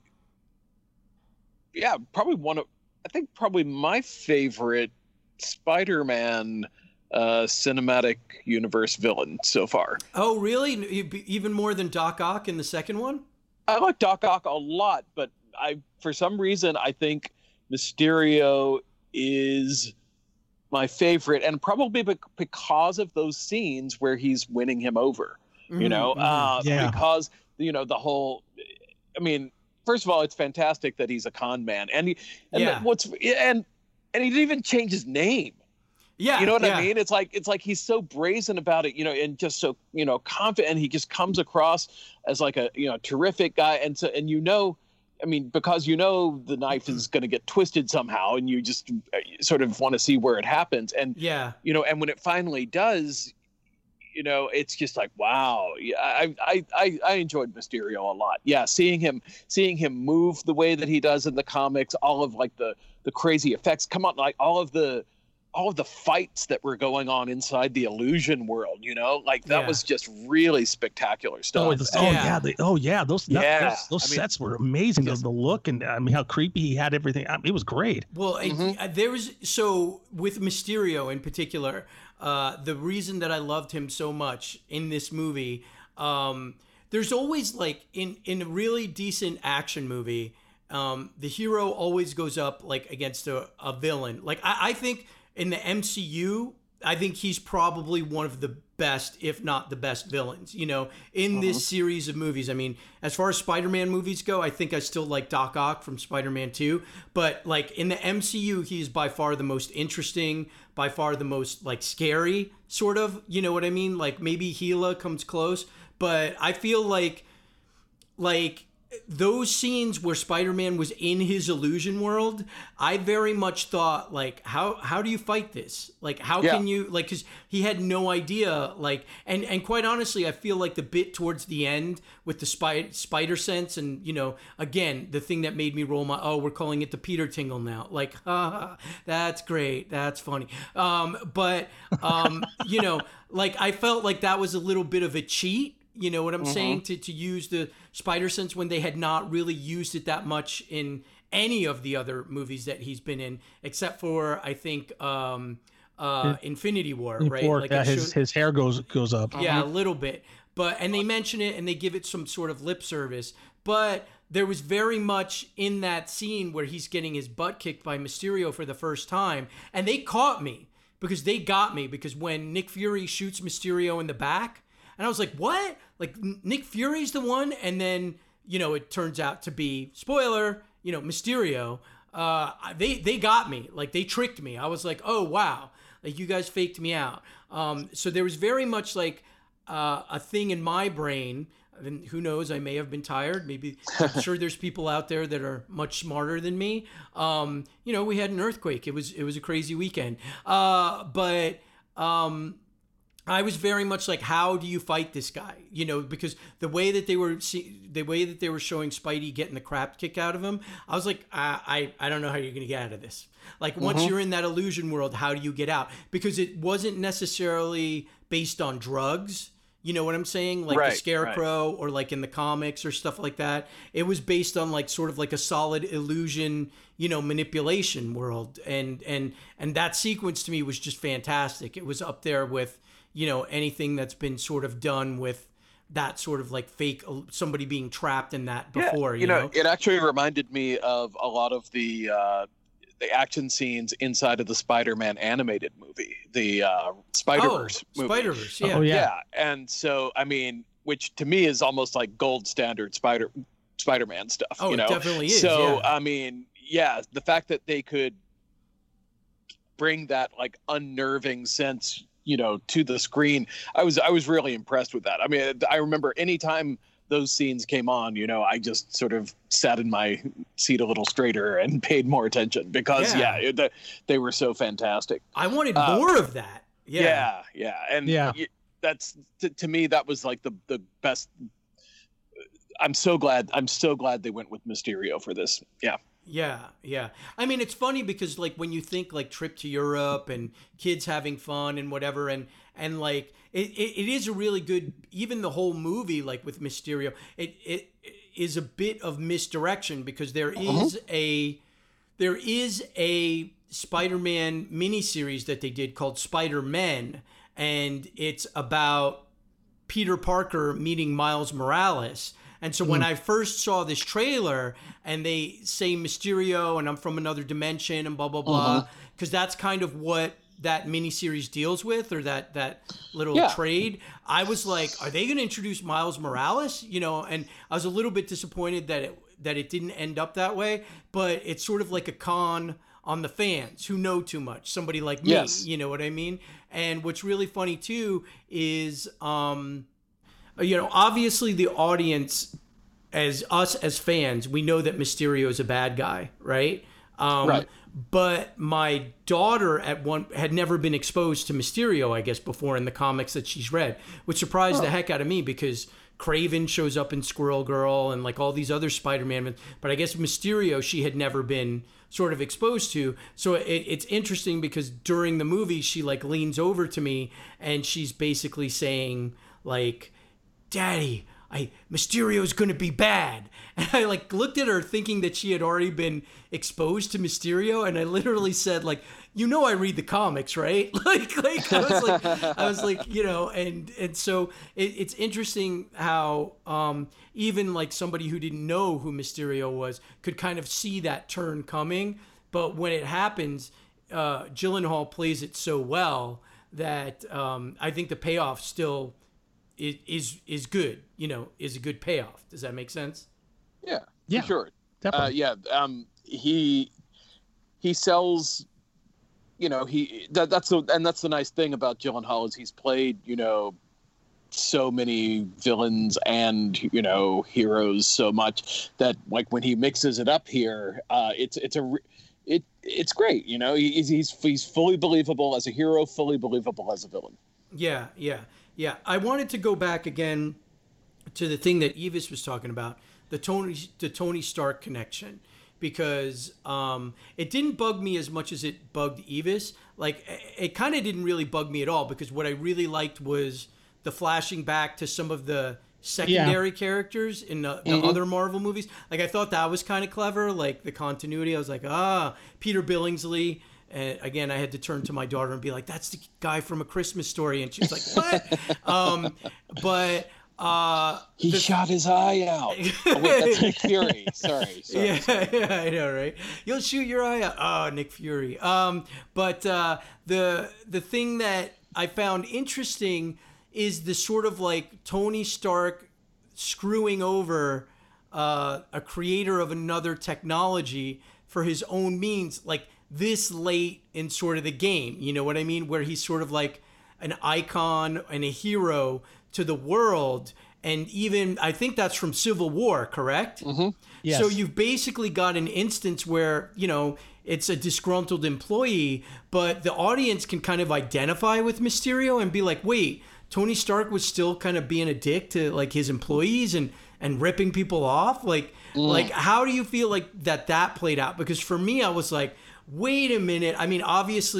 yeah, probably one of, I think probably my favorite Spider-Man uh, cinematic universe villain so far. Oh, really? You- Even more than Doc Ock in the second one? I like Doc Ock a lot, but I, for some reason, I think Mysterio is my favorite, and probably bec- because of those scenes where he's winning him over. You know, Mhm, uh, Yeah. because you know the whole. I mean, first of all, it's fantastic that he's a con man, and he, and Yeah. what's and and he didn't even change his name. yeah. You know what yeah. I mean? It's like it's like he's so brazen about it, you know, and just so you know confident. And he just comes across as like a you know terrific guy, and so and you know, I mean, because you know the knife is going to get twisted somehow, and you just uh, sort of want to see where it happens, and Yeah. you know, and when it finally does, you know, it's just like wow. Yeah, I I I, I enjoyed Mysterio a lot. Yeah, seeing him seeing him move the way that he does in the comics, all of like the the crazy effects come on, like all of the all of the fights that were going on inside the illusion world, you know, like that Yeah. was just really spectacular stuff. Oh, the, oh Yeah. yeah, the, oh yeah, those that- Yeah, those, those I mean, sets were amazing. just- the, the look and I mean how creepy he had everything. I mean, it was great. Well, it- Mhm. uh, there was so with Mysterio in particular, uh, the reason that I loved him so much in this movie, um, there's always like in in a really decent action movie, um, the hero always goes up like against a, a villain. Like I, I think in the M C U, I think he's probably one of the best, if not the best villains, you know, in this series of movies. I mean, as far as Spider-Man movies go, I think I still like Doc Ock from Spider-Man two, but like in the M C U, he's by far the most interesting, by far the most like scary sort of, you know what I mean? Like maybe Gila comes close, but I feel like, like those scenes where Spider-Man was in his illusion world, I very much thought like, how how do you fight this? Like, how Yeah. can you like? Because he had no idea. Like, and and quite honestly, I feel like the bit towards the end with the spider spider sense, and you know, again, the thing that made me roll my oh, we're calling it the Peter Tingle now. Like, ah, that's great, that's funny. Um, but um, you know, like I felt like that was a little bit of a cheat. You know what I'm saying? To to use the spider sense when they had not really used it that much in any of the other movies that he's been in, except for I think um, uh, Infinity War, right? Before, Like yeah, it his showed- his hair goes goes up. yeah, a little bit. But and they mention it and they give it some sort of lip service. But there was very much in that scene where he's getting his butt kicked by Mysterio for the first time, and they caught me because they got me because when Nick Fury shoots Mysterio in the back, and I was like, "What? Like Nick Fury's the one?" And then you know it turns out to be spoiler, you know, Mysterio. Uh, they they got me, like they tricked me. I was like, "Oh wow, like you guys faked me out." Um, so there was very much like uh, a thing in my brain. And who knows? I may have been tired. Maybe I'm sure there's people out there that are much smarter than me. Um, you know, we had an earthquake. It was it was a crazy weekend. Uh, but um, I was very much like, how do you fight this guy? You know, because the way that they were see, the way that they were showing Spidey getting the crap kicked out of him, I was like, I I, I don't know how you're gonna get out of this. Like once you're in that illusion world, how do you get out? Because it wasn't necessarily based on drugs. You know what I'm saying? Like Right, the Scarecrow or like in the comics or stuff like that. It was based on like sort of like a solid illusion, you know, manipulation world. And and and that sequence to me was just fantastic. It was up there with, you know, anything that's been sort of done with that sort of like fake somebody being trapped in that before, yeah, you, you know, know? It actually reminded me of a lot of the uh, the action scenes inside of the Spider-Man animated movie, the uh, Spider-Verse oh, movie. Spider-Verse, yeah. Oh, yeah. Yeah, and so I mean, which to me is almost like gold standard Spider Spider-Man stuff. Oh, you know? it definitely is. So yeah. I mean, yeah, the fact that they could bring that like unnerving sense, you know, to the screen, I was I was really impressed with that. I mean, I remember anytime those scenes came on, you know, I just sort of sat in my seat a little straighter and paid more attention because Yeah. yeah, it, they were so fantastic. I wanted uh, more of that. Yeah. Yeah, yeah, and Yeah. y- that's to, to me that was like the the best. I'm so glad. I'm so glad they went with Mysterio for this. Yeah. Yeah, yeah. I mean, it's funny because like when you think like trip to Europe and kids having fun and whatever, and and like it, it, it is a really good, even the whole movie like with Mysterio, it it is a bit of misdirection because there is a there is a Spider-Man miniseries that they did called Spider-Men, and it's about Peter Parker meeting Miles Morales. And so when I first saw this trailer and they say Mysterio and I'm from another dimension and blah, blah, blah, because that's kind of what that miniseries deals with, or that, that little Yeah. trade, I was like, are they going to introduce Miles Morales? You know, and I was a little bit disappointed that it, that it didn't end up that way, but it's sort of like a con on the fans who know too much, somebody like me, Yes. you know what I mean? And what's really funny too is, um, you know, obviously the audience, as us as fans, we know that Mysterio is a bad guy, right? Um, Right. But my daughter at one had never been exposed to Mysterio, I guess, before in the comics that she's read, which surprised the heck out of me because Kraven shows up in Squirrel Girl and like all these other Spider-Man, but I guess Mysterio she had never been sort of exposed to. So it, it's interesting because during the movie she like leans over to me and she's basically saying like, Daddy, I Mysterio's gonna be bad. And I like looked at her thinking that she had already been exposed to Mysterio, and I literally said like, you know, I read the comics, right? like, like I was like, I was like, you know, and and so it, it's interesting how um, even like somebody who didn't know who Mysterio was could kind of see that turn coming, but when it happens, uh, Gyllenhaal plays it so well that um, I think the payoff still. Is, is is good, you know, is a good payoff. Does that make sense? Yeah. Yeah, For sure. definitely. Uh, yeah. Um. He he sells. You know, he that that's the and that's the nice thing about Gyllenhaal is he's played, you know, so many villains and, you know, heroes so much that like when he mixes it up here, uh, it's it's a re- it it's great. You know, he's he's he's fully believable as a hero, fully believable as a villain. Yeah, yeah, yeah. I wanted to go back again to the thing that Evis was talking about, the Tony the Tony Stark connection, because um, it didn't bug me as much as it bugged Evis. Like it, it kind of didn't really bug me at all because what I really liked was the flashing back to some of the secondary yeah. characters in the, the mm-hmm. other Marvel movies. Like I thought that was kind of clever, like the continuity. I was like, ah, Peter Billingsley. And again, I had to turn to my daughter and be like, that's the guy from A Christmas Story. And she was like, what? um, but uh, he the... shot his eye out. Oh, wait, that's Nick Fury. Sorry. sorry yeah, sorry. yeah, I know, right? You'll shoot your eye out. Oh, Nick Fury. Um, but uh, the the thing that I found interesting is the sort of like Tony Stark screwing over uh, a creator of another technology for his own means, like this late in sort of the game, you know what I mean? Where he's sort of like an icon and a hero to the world. And even, I think that's from Civil War, correct? Mm-hmm. Yes. So you've basically got an instance where, you know, it's a disgruntled employee, but the audience can kind of identify with Mysterio and be like, wait, Tony Stark was still kind of being a dick to like his employees and, and ripping people off. Like, mm. like, how do you feel like that that played out? Because for me, I was like, wait a minute. I mean, obviously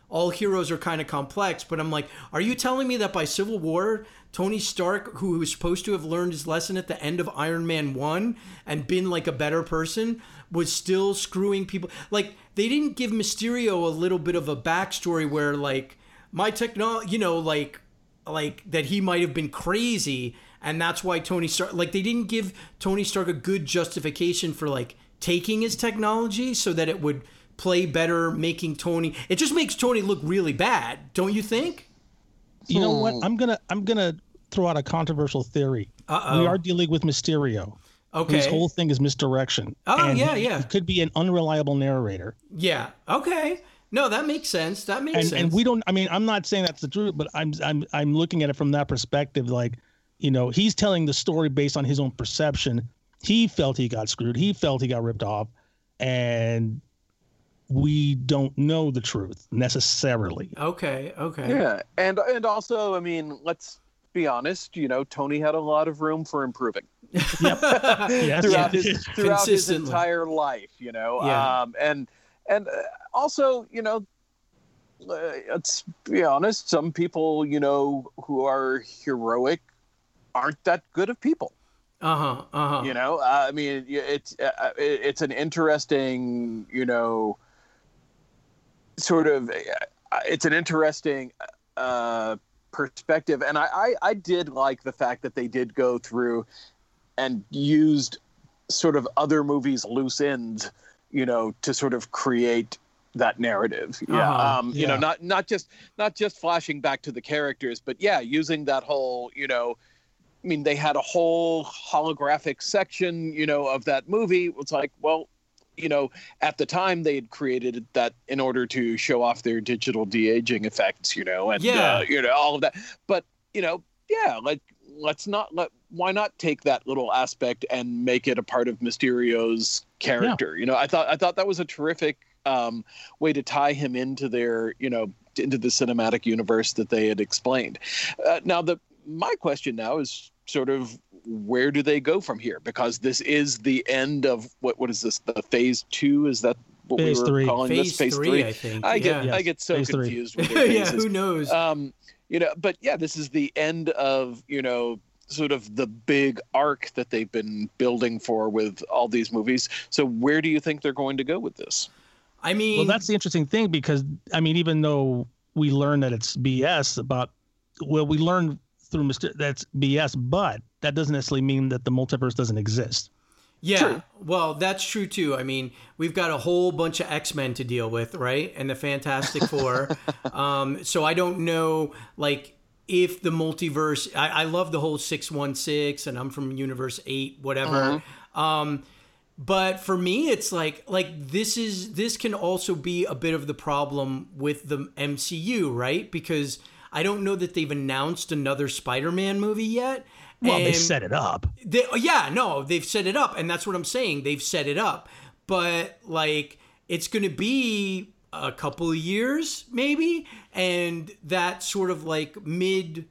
all heroes are kind of complex, but I'm like, are you telling me that by Civil War, Tony Stark, who was supposed to have learned his lesson at the end of Iron Man one and been like a better person, was still screwing people? Like, they didn't give Mysterio a little bit of a backstory where like my technology, you know, like, like that he might have been crazy. And that's why Tony Stark, like they didn't give Tony Stark a good justification for like taking his technology so that it would play better, making Tony, it just makes Tony look really bad, don't you think? You know what? I'm gonna I'm gonna throw out a controversial theory. Uh-oh. We are dealing with Mysterio. Okay. His whole thing is misdirection. Oh, and yeah, he, yeah. He could be an unreliable narrator. Yeah. Okay. No, that makes sense. That makes And sense. and we don't. I mean, I'm not saying that's the truth, but I'm I'm I'm looking at it from that perspective. Like, you know, he's telling the story based on his own perception. He felt he got screwed. He felt he got ripped off, and we don't know the truth necessarily. Okay. Okay. Yeah, and and also, I mean, let's be honest. You know, Tony had a lot of room for improving Yes. throughout Yeah. his throughout his Consistently. entire life. You know, Yeah. um, and and uh, also, you know, uh, let's be honest. Some people, you know, who are heroic, aren't that good of people. Uh huh. Uh huh. You know, uh, I mean, it's uh, it- it's an interesting, you know, sort of, uh, it's an interesting uh, perspective, and I, I I did like the fact that they did go through and used sort of other movies' loose ends, you know, to sort of create that narrative. Yeah, Uh-huh. um, you know, Yeah. not not just not just flashing back to the characters, but yeah, using that whole, you know. I mean, they had a whole holographic section, you know, of that movie. It's like, well, you know, at the time they had created that in order to show off their digital de-aging effects, you know, and Yeah. uh, you know, all of that. But you know, yeah, like let's not let why not take that little aspect and make it a part of Mysterio's character? You know, I thought I thought that was a terrific um, way to tie him into their, you know, into the cinematic universe that they had explained. Uh, now, the my question now is sort of where do they go from here? Because this is the end of what what is this? The phase two? Is that what Phase we were three. calling Phase this? Phase three, three. I think. I get yeah. I get so Phase three. confused with their Yeah. phases. Who knows? Um, you know, but yeah, this is the end of, you know, sort of the big arc that they've been building for with all these movies. So where do you think they're going to go with this? I mean, Well, that's the interesting thing, because I mean, even though we learn that it's B S about, well, we learn through Mister that's B S, but that doesn't necessarily mean that the multiverse doesn't exist. yeah. True. Well, that's true too. I mean, we've got a whole bunch of X-Men to deal with, right? And the Fantastic Four. um, so I don't know, like, if the multiverse. I, I love the whole six one six, and I'm from Universe eight, whatever. Um, but for me, it's like like this is this can also be a bit of the problem with the M C U, right? Because I don't know that they've announced another Spider-Man movie yet. Well, they and set it up. they, yeah, no, they've set it up, and that's what I'm saying. They've set it up, but like it's going to be a couple of years, maybe, and that sort of like mid,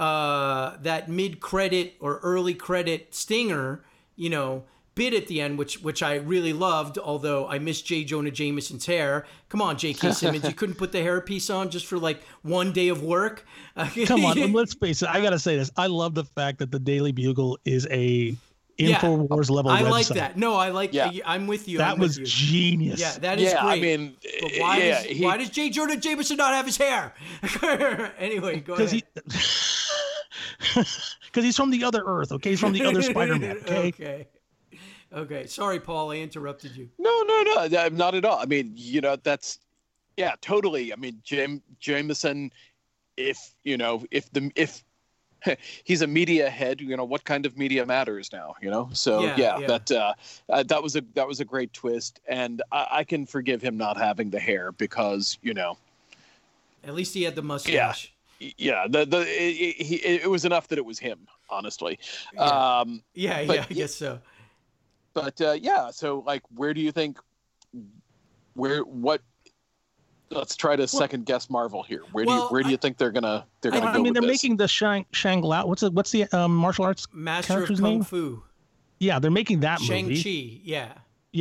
uh, that mid credit or early credit stinger, you know, bit at the end, which which I really loved, although I miss J. Jonah Jameson's hair. Come on, J K. Simmons, you couldn't put the hairpiece on just for like one day of work? Come on, let's face it. I gotta say this. I love the fact that the Daily Bugle is a Yeah. Infowars level I website. like that. No, I like. Yeah. I'm with you. That I'm was with you. genius. Yeah, that is yeah, great. I mean, But why yeah, does he- why does J. Jonah Jameson not have his hair? Anyway, go ahead. Because he, because he's from the other Earth. Okay, he's from the other Spider-Man. Okay. okay. Okay. Sorry, Paul. I interrupted you. No, no, no, no, not at all. I mean, you know, that's, yeah, totally. I mean, Jam- Jameson, if, you know, if the, if he's a media head, you know, what kind of media matters now, you know? So Yeah, yeah, yeah. that, uh, uh, that was a, that was a great twist. And I, I can forgive him not having the hair because, you know, At least he had the mustache. y- yeah, the, the, it, it, it was enough that it was him, honestly. Yeah. Um, Yeah, But yeah, I y- guess so. But uh, yeah, so like, where do you think? Where what? Let's try to second guess Marvel here. Where do Well, you where do you I- think they're gonna they're I- gonna I go mean, with they're this? making the Shang Shang Lao. What's the what's the um, martial arts Master of character's Kung name? Fu. Yeah, they're making that Shang movie. Chi. Yeah. Yeah,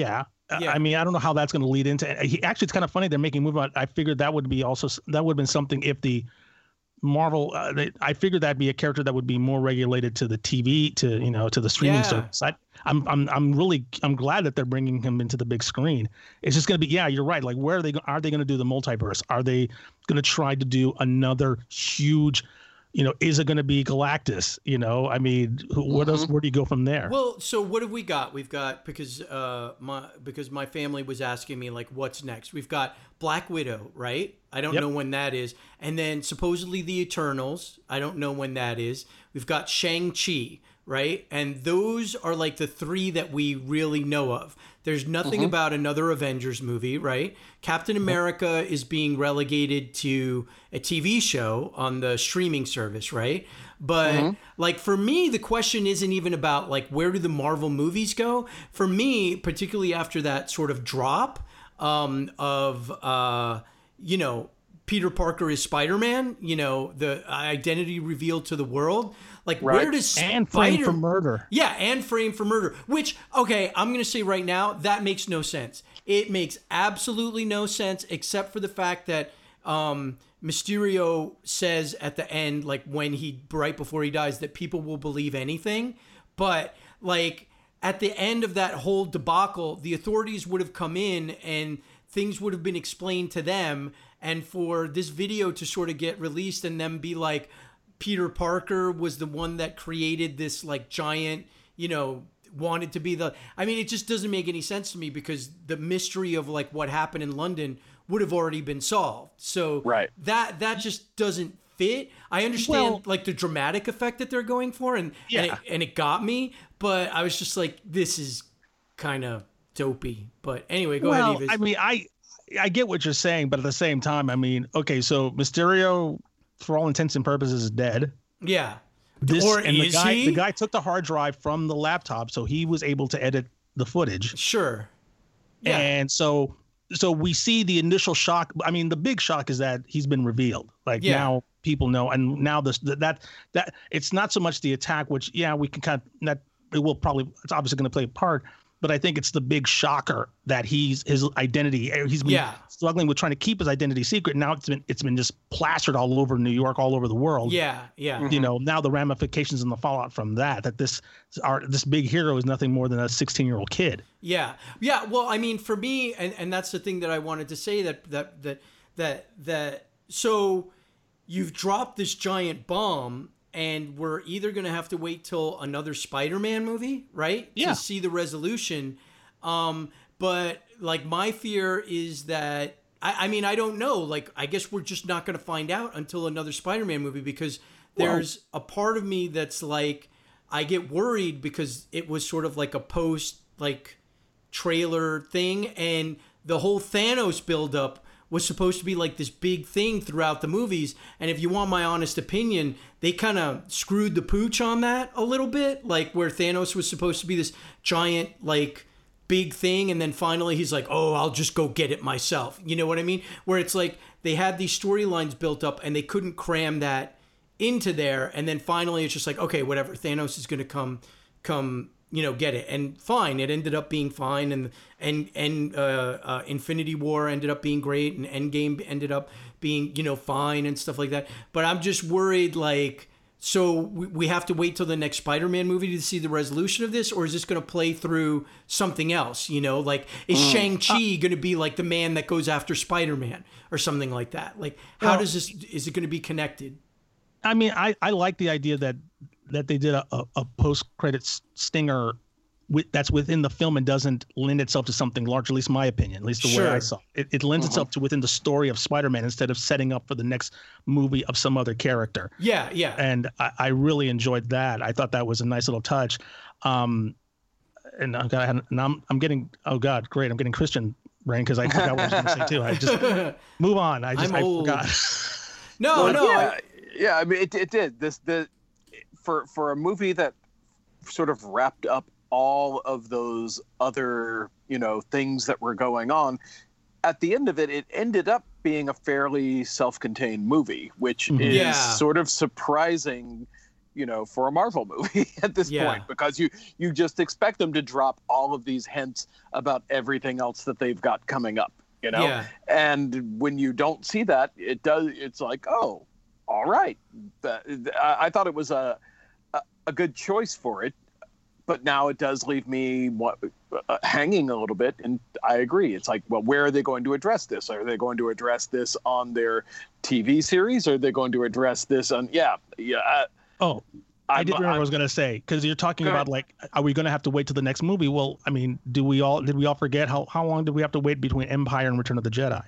Yeah. I mean, I don't know how that's going to lead into. He, actually, it's kind of funny they're making a movie. About, I figured that would be also that would have been something if the Marvel. Uh, they, I figured that'd be a character that would be more regulated to the T V, to you know, to the streaming Yeah. service. I, I'm I'm I'm really I'm glad that they're bringing him into the big screen. It's just going to be yeah, you're right. Like, where are they? Are they going to do the multiverse? Are they going to try to do another huge? You know, is it going to be Galactus? You know, I mean, who, what else? Where do you go from there? Well, so what have we got? We've got because uh my because my family was asking me like what's next. We've got Black Widow, right? I don't Yep. know when that is. And then supposedly the Eternals. I don't know when that is. We've got Shang-Chi, right? And those are like the three that we really know of. There's nothing about another Avengers movie, right? Captain America is being relegated to a T V show on the streaming service, right? But like for me, the question isn't even about like where do the Marvel movies go? For me, particularly after that sort of drop um, of, uh, you know, Peter Parker is Spider-Man, you know, the identity revealed to the world. Like, Right. where does and Frame Spider- for Murder. Yeah, and Frame for Murder. Which, okay, I'm going to say right now, that makes no sense. It makes absolutely no sense, except for the fact that um, Mysterio says at the end, like when he, right before he dies, that people will believe anything. But, like, at the end of that whole debacle, the authorities would have come in and things would have been explained to them. And for this video to sort of get released and them be like, Peter Parker was the one that created this like giant, you know, wanted to be the, I mean, it just doesn't make any sense to me because the mystery of like what happened in London would have already been solved. So Right. that, that just doesn't fit. I understand Well- like the dramatic effect that they're going for and, and, Yeah. it, and it got me, but I was just like, this is kind of dopey. But anyway, go well, ahead, Evis. I mean, I I get what you're saying, but at the same time, I mean, okay, so Mysterio, for all intents and purposes, is dead. yeah. This, Or and the is guy, he? the guy took the hard drive from the laptop, so he was able to edit the footage. Sure. Yeah. And so, so we see the initial shock. I mean, the big shock is that he's been revealed. Like Yeah. now, people know, and now this that that it's not so much the attack, which yeah, we can kind of that it will probably it's obviously going to play a part. But I think it's the big shocker that he's his identity. He's been Yeah. struggling with trying to keep his identity secret. Now it's been it's been just plastered all over New York, all over the world. Yeah. Yeah. You know, now the ramifications and the fallout from that. That this our this big hero is nothing more than a sixteen year old kid. Yeah. Yeah. Well, I mean, for me, and, and that's the thing that I wanted to say that, that, that, that, that, so you've dropped this giant bomb and we're either going to have to wait till another Spider-Man movie, right? Yeah. To see the resolution. Um, but like my fear is that, I, I mean, I don't know. Like, I guess we're just not going to find out until another Spider-Man movie because there's a part of me that's like, I get worried because it was sort of like a post, like, trailer thing, and the whole Thanos buildup was supposed to be like this big thing throughout the movies. And if you want my honest opinion, they kind of screwed the pooch on that a little bit, like where Thanos was supposed to be this giant, like, big thing, and then finally he's like, oh, I'll just go get it myself. You know what I mean? Where it's like they had these storylines built up and they couldn't cram that into there, and then finally it's just like, okay, whatever, Thanos is gonna come come you know get it, and fine, it ended up being fine, and and and uh, uh Infinity War ended up being great, and Endgame ended up being, you know, fine and stuff like that. But I'm just worried, like, so we, we have to wait till the next Spider-Man movie to see the resolution of this, or is this going to play through something else? You know, like, is Mm. Shang-Chi going to be like the man that goes after Spider-Man or something like that? Like, how Well- does this, is it going to be connected? I mean, I, I like the idea that that they did a, a, a post credits stinger with, that's within the film and doesn't lend itself to something large. At least my opinion, at least the way I Sure. saw it. It, it lends itself to within the story of Spider-Man instead of setting up for the next movie of some other character. Yeah, yeah. And I, I really enjoyed that. I thought that was a nice little touch. Um, and I got and I'm I'm getting oh god great I'm getting Christian brain because I forgot what I was going to say too. I just move on. I just I'm I old. forgot. no, Well, no. yeah, I- yeah. I mean, it, it did this the for for a movie that sort of wrapped up all of those other, you know, things that were going on. At the end of it, it ended up being a fairly self-contained movie, which Mhm. is Yeah. sort of surprising you know, for a Marvel movie at this Yeah. point, because you you just expect them to drop all of these hints about everything else that they've got coming up, you know. Yeah. And when you don't see that, it does. It's like, oh, all right. That- I I thought it was a a, a good choice for it, but now it does leave me what, uh, hanging a little bit. And I agree. It's like, well, where are they going to address this? Are they going to address this on their T V series? Are they going to address this on? Yeah, yeah. I, Oh, I I'm- did remember what I I'm- was going to say, because you're talking Go about ahead. like, are we going to have to wait till the next movie? Well, I mean, do we all did we all forget how how long did we have to wait between Empire and Return of the Jedi?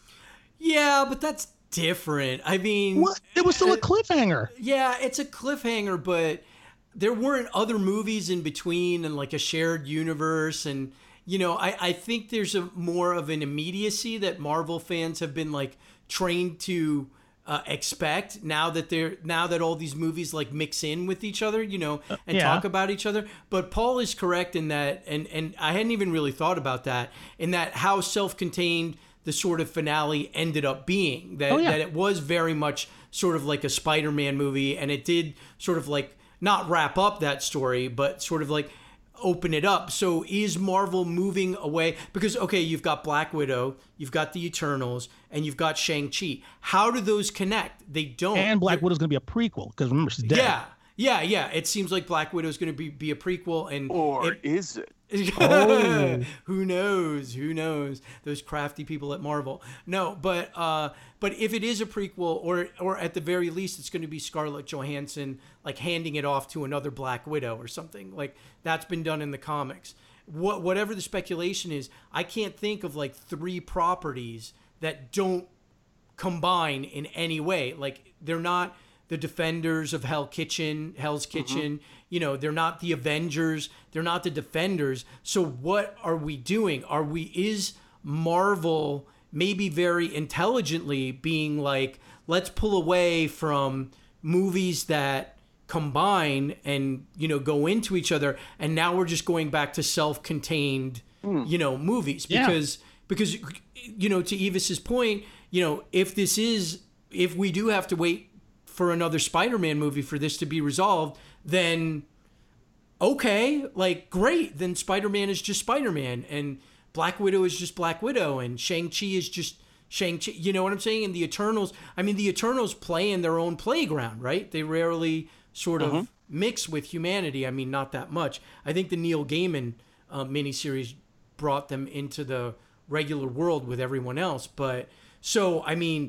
Yeah, but that's different. I mean, What? It was still a cliffhanger. yeah, it's a cliffhanger, but there weren't other movies in between and like a shared universe. And, you know, I, I think there's a more of an immediacy that Marvel fans have been like trained to uh, expect now that they're now that all these movies like mix in with each other, you know, and yeah. talk about each other. But Paul is correct in that, and and I hadn't even really thought about that, in that how self-contained the sort of finale ended up being. That Oh, yeah. that it was very much sort of like a Spider-Man movie, and it did sort of like not wrap up that story, but sort of like open it up. So is Marvel moving away? Because, okay, you've got Black Widow, you've got the Eternals, and you've got Shang-Chi. How do those connect? They don't. And Black Widow's going to be a prequel, because remember, she's dead. Yeah, yeah, yeah. It seems like Black Widow is going to be, be a prequel, and or it- is it? Oh. Who knows? Who knows? Those crafty people at Marvel. No, but uh, but if it is a prequel, or or at the very least, it's going to be Scarlett Johansson like handing it off to another Black Widow or something. Like that's been done in the comics. What whatever the speculation is, I can't think of like three properties that don't combine in any way. Like they're not the Defenders of Hell Kitchen, Hell's Kitchen. You know, they're not the Avengers. They're not the Defenders. So what are we doing? Are we, is Marvel maybe very intelligently being like, let's pull away from movies that combine and, you know, go into each other. And now we're just going back to self-contained, you know, movies Yeah. because, because, you know, to Evis's point, you know, if this is, if we do have to wait for another Spider-Man movie for this to be resolved, then okay, like great. Then Spider-Man is just Spider-Man, and Black Widow is just Black Widow, and Shang-Chi is just Shang-Chi. You know what I'm saying? And the Eternals, I mean, the Eternals play in their own playground, right? They rarely sort of mix with humanity. I mean, not that much. I think the Neil Gaiman uh, miniseries brought them into the regular world with everyone else. But so, I mean,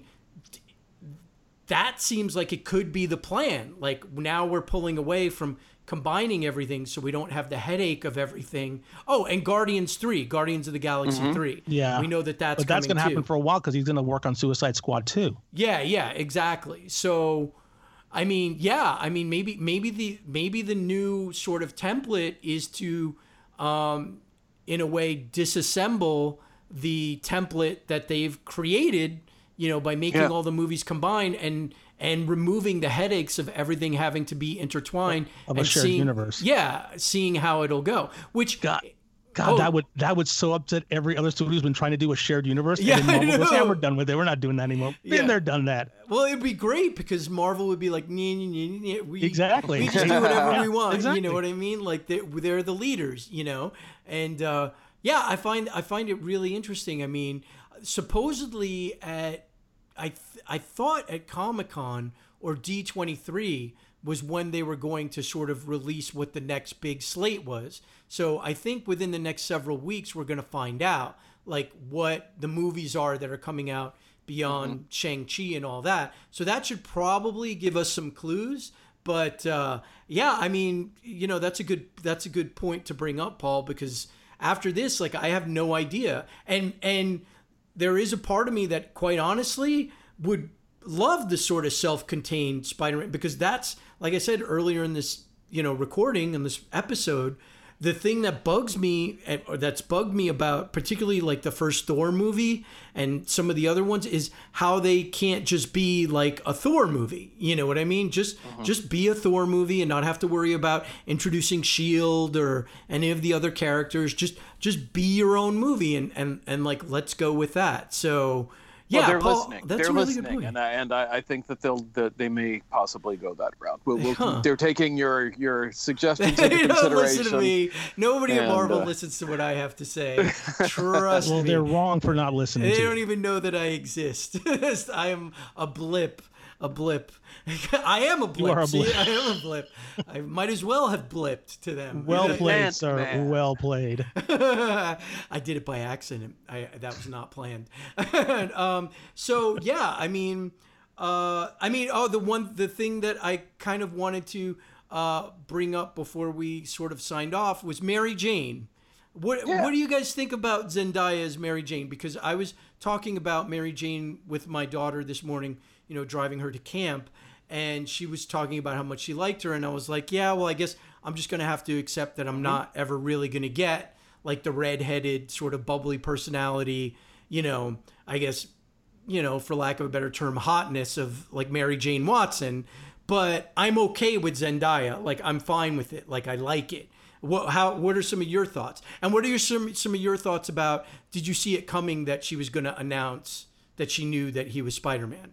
that seems like it could be the plan. Like now we're pulling away from combining everything so we don't have the headache of everything. Oh, and Guardians three, Guardians of the Galaxy three. Yeah. We know that that's But that's going going to happen too. for a while, because he's going to work on Suicide Squad too. Yeah, yeah, exactly. So, I mean, yeah, I mean, maybe, maybe the maybe the new sort of template is to, um, in a way, disassemble the template that they've created, you know, by making Yeah. all the movies combined and and removing the headaches of everything having to be intertwined Of a and shared seeing, universe. Yeah, seeing how it'll go. Which God, God, Oh. that would that would so upset every other studio who's been trying to do a shared universe. Yeah, and then Marvel I goes, yeah, know. we're done with it. We're not doing that anymore. Been Yeah. there, done that. Well, it'd be great because Marvel would be like, "Nyeh, nyeh, nyeh, nyeh, we, Exactly. we just do whatever we Yeah, want." exactly. You know what I mean? Like they're, they're the leaders, you know. And uh, yeah, I find I find it really interesting. I mean, supposedly at I th- I thought at Comic-Con or D twenty-three was when they were going to sort of release what the next big slate was. So I think within the next several weeks we're going to find out like what the movies are that are coming out beyond Shang-Chi and all that. So that should probably give us some clues. But uh, yeah, I mean, you know, that's a good that's a good point to bring up, Paul, because after this, like I have no idea. And and there is a part of me that quite honestly would love the sort of self-contained Spider-Man, because that's, like I said earlier in this, you know, recording in this episode, the thing that bugs me, or that's bugged me about particularly like the first Thor movie and some of the other ones, is how they can't just be like a Thor movie. You know what I mean? Just just be a Thor movie and not have to worry about introducing S H I E L D or any of the other characters. Just just be your own movie and and and like let's go with that. So Yeah, well, they're Paul, listening. that's they're a really good listening, point. and I, and I, I think that they'll that they may possibly go that route. We'll, we'll, Huh. They're taking your your suggestions They into don't consideration. listen to me. Nobody at And, Marvel uh, listens to what I have to say. Trust Well, me. they're wrong for not listening They to don't you. even know that I exist. I am a blip. A blip. I am a blip. are a See, blip. I am a blip. I might as well have blipped to them. Well played, Man, sir. man. Well played. I did it by accident. I that was not planned. um, so yeah, I mean, uh, I mean, oh, the one, the thing that I kind of wanted to uh, bring up before we sort of signed off was Mary Jane. What Yeah. What do you guys think about Zendaya as Mary Jane? Because I was talking about Mary Jane with my daughter this morning, you know, driving her to camp, and she was talking about how much she liked her, and I was like, yeah, well, I guess I'm just gonna have to accept that I'm not ever really gonna get like the redheaded sort of bubbly personality, you know, I guess, you know, for lack of a better term, hotness of like Mary Jane Watson. But I'm okay with Zendaya. Like, I'm fine with it. Like, I like it. What, how, what are some of your thoughts? And what are your, some, some of your thoughts about, did you see it coming that she was going to announce that she knew that he was Spider-Man?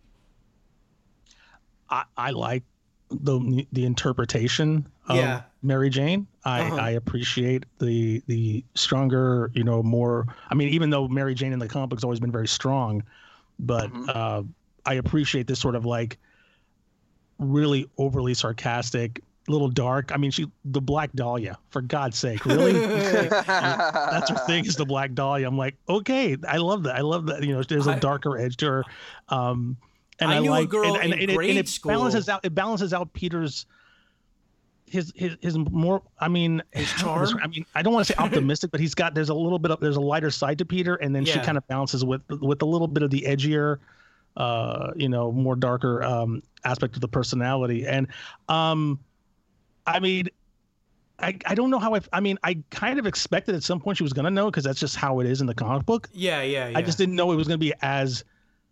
I, I like the the interpretation of Yeah. Mary Jane. I, Uh-huh. I appreciate the the stronger, you know, more. I mean, even though Mary Jane in the comic books has always been very strong, but uh, I appreciate this sort of like really overly sarcastic, little dark. I mean, she the Black Dahlia, for God's sake, really? That's her thing, is the Black Dahlia. I'm like, okay, I love that. I love that. You know, there's a I- darker edge to her. Um, and I I, knew a like, girl and, and, in and it, grade and it school- balances out. It balances out Peter's his his his more. I mean, His I don't know, charm? I mean, I don't want to say optimistic, but he's got there's a little bit of there's a lighter side to Peter, and then she Yeah. kind of balances with with a little bit of the edgier, uh, you know, more darker um aspect of the personality. And um, I mean. I, I don't know how I I mean I kind of expected at some point she was gonna know, because that's just how it is in the comic book. Yeah, yeah, yeah. I just didn't know it was gonna be as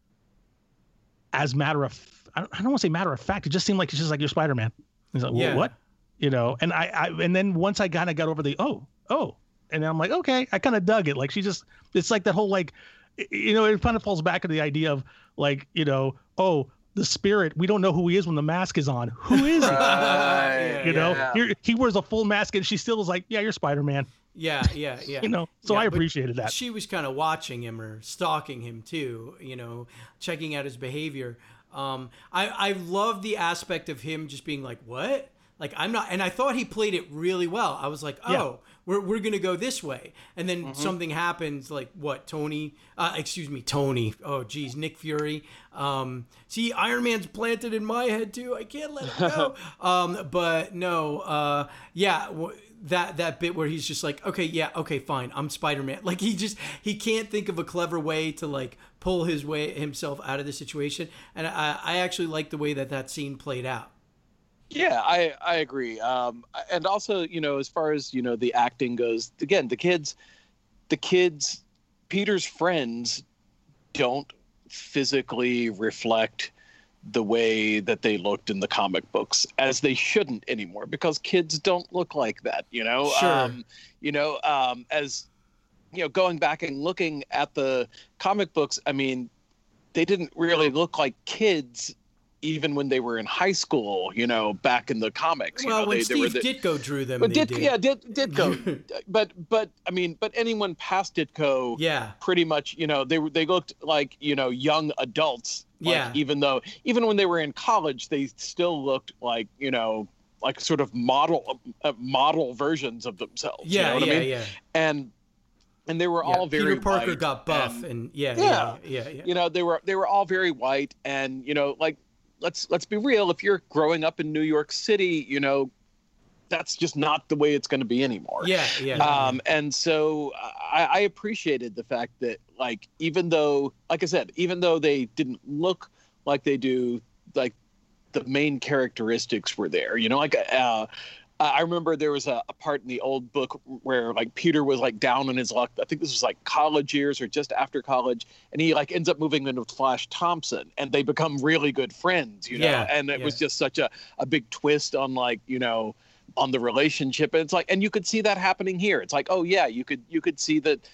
as matter of I don't, I don't want to say matter of fact. It just seemed like it's just like you're Spider-Man. He's like, well, Yeah. what? You know, and I, I and then once I kind of got over the oh oh, and then I'm like, okay, I kind of dug it. Like she just it's like that whole like, you know, it kind of falls back to the idea of like, you know, oh, the spirit, we don't know who he is when the mask is on. Who is he? Right, You know, yeah. He, he wears a full mask and she still is like, yeah, you're Spider-Man. Yeah, yeah, yeah. You know, so Yeah, I but appreciated that. She was kind of watching him or stalking him too, you know, checking out his behavior. Um, I, I love the aspect of him just being like, what? Like, I'm not, and I thought he played it really well. I was like, oh, Yeah. we're, we're going to go this way. And then something happens, like what, Tony, uh, excuse me, Tony. Oh, geez, Nick Fury. Um, see, Iron Man's planted in my head too. I can't let it go. um, but no, uh, yeah, w- that, that bit where he's just like, okay, yeah, okay, fine. I'm Spider-Man. Like he just, he can't think of a clever way to like pull his way himself out of the situation. And I, I actually like the way that that scene played out. Yeah, I I agree. Um, and also, you know, as far as you know, the acting goes, again, the kids, the kids, Peter's friends, don't physically reflect the way that they looked in the comic books, as they shouldn't anymore, because kids don't look like that. You know, Sure. um, you know, um, as you know, going back and looking at the comic books, I mean, they didn't really look like kids. Even when they were in high school, you know, back in the comics, you Well, know, when they, they were Steve the, Ditko drew them, but they Dit, did. yeah, Dit, Ditko, but but I mean, but anyone past Ditko, Yeah. pretty much, you know, they were they looked like, you know, young adults. Like, Yeah. even though even when they were in college, they still looked like, you know, like sort of model uh, model versions of themselves. you Yeah, know what yeah, I mean? yeah. And and they were Yeah, all very Peter Parker white, got buff, and, and, yeah, Yeah. yeah, yeah, yeah. you know, they were they were all very white, and you know, like let's let's be real. If you're growing up in New York City, you know, that's just not the way it's going to be anymore. Yeah, yeah. Um, and so I, I appreciated the fact that, like, even though, like I said, even though they didn't look like they do, like the main characteristics were there. You know, like uh, I remember there was a, a part in the old book where like Peter was like down on his luck. I think this was like college years or just after college, and he like ends up moving in with Flash Thompson, and they become really good friends. You know, Yeah, and it yeah. was just such a a big twist on like you know. on the relationship. And it's like, and you could see that happening here. It's like, oh yeah, you could, you could see that,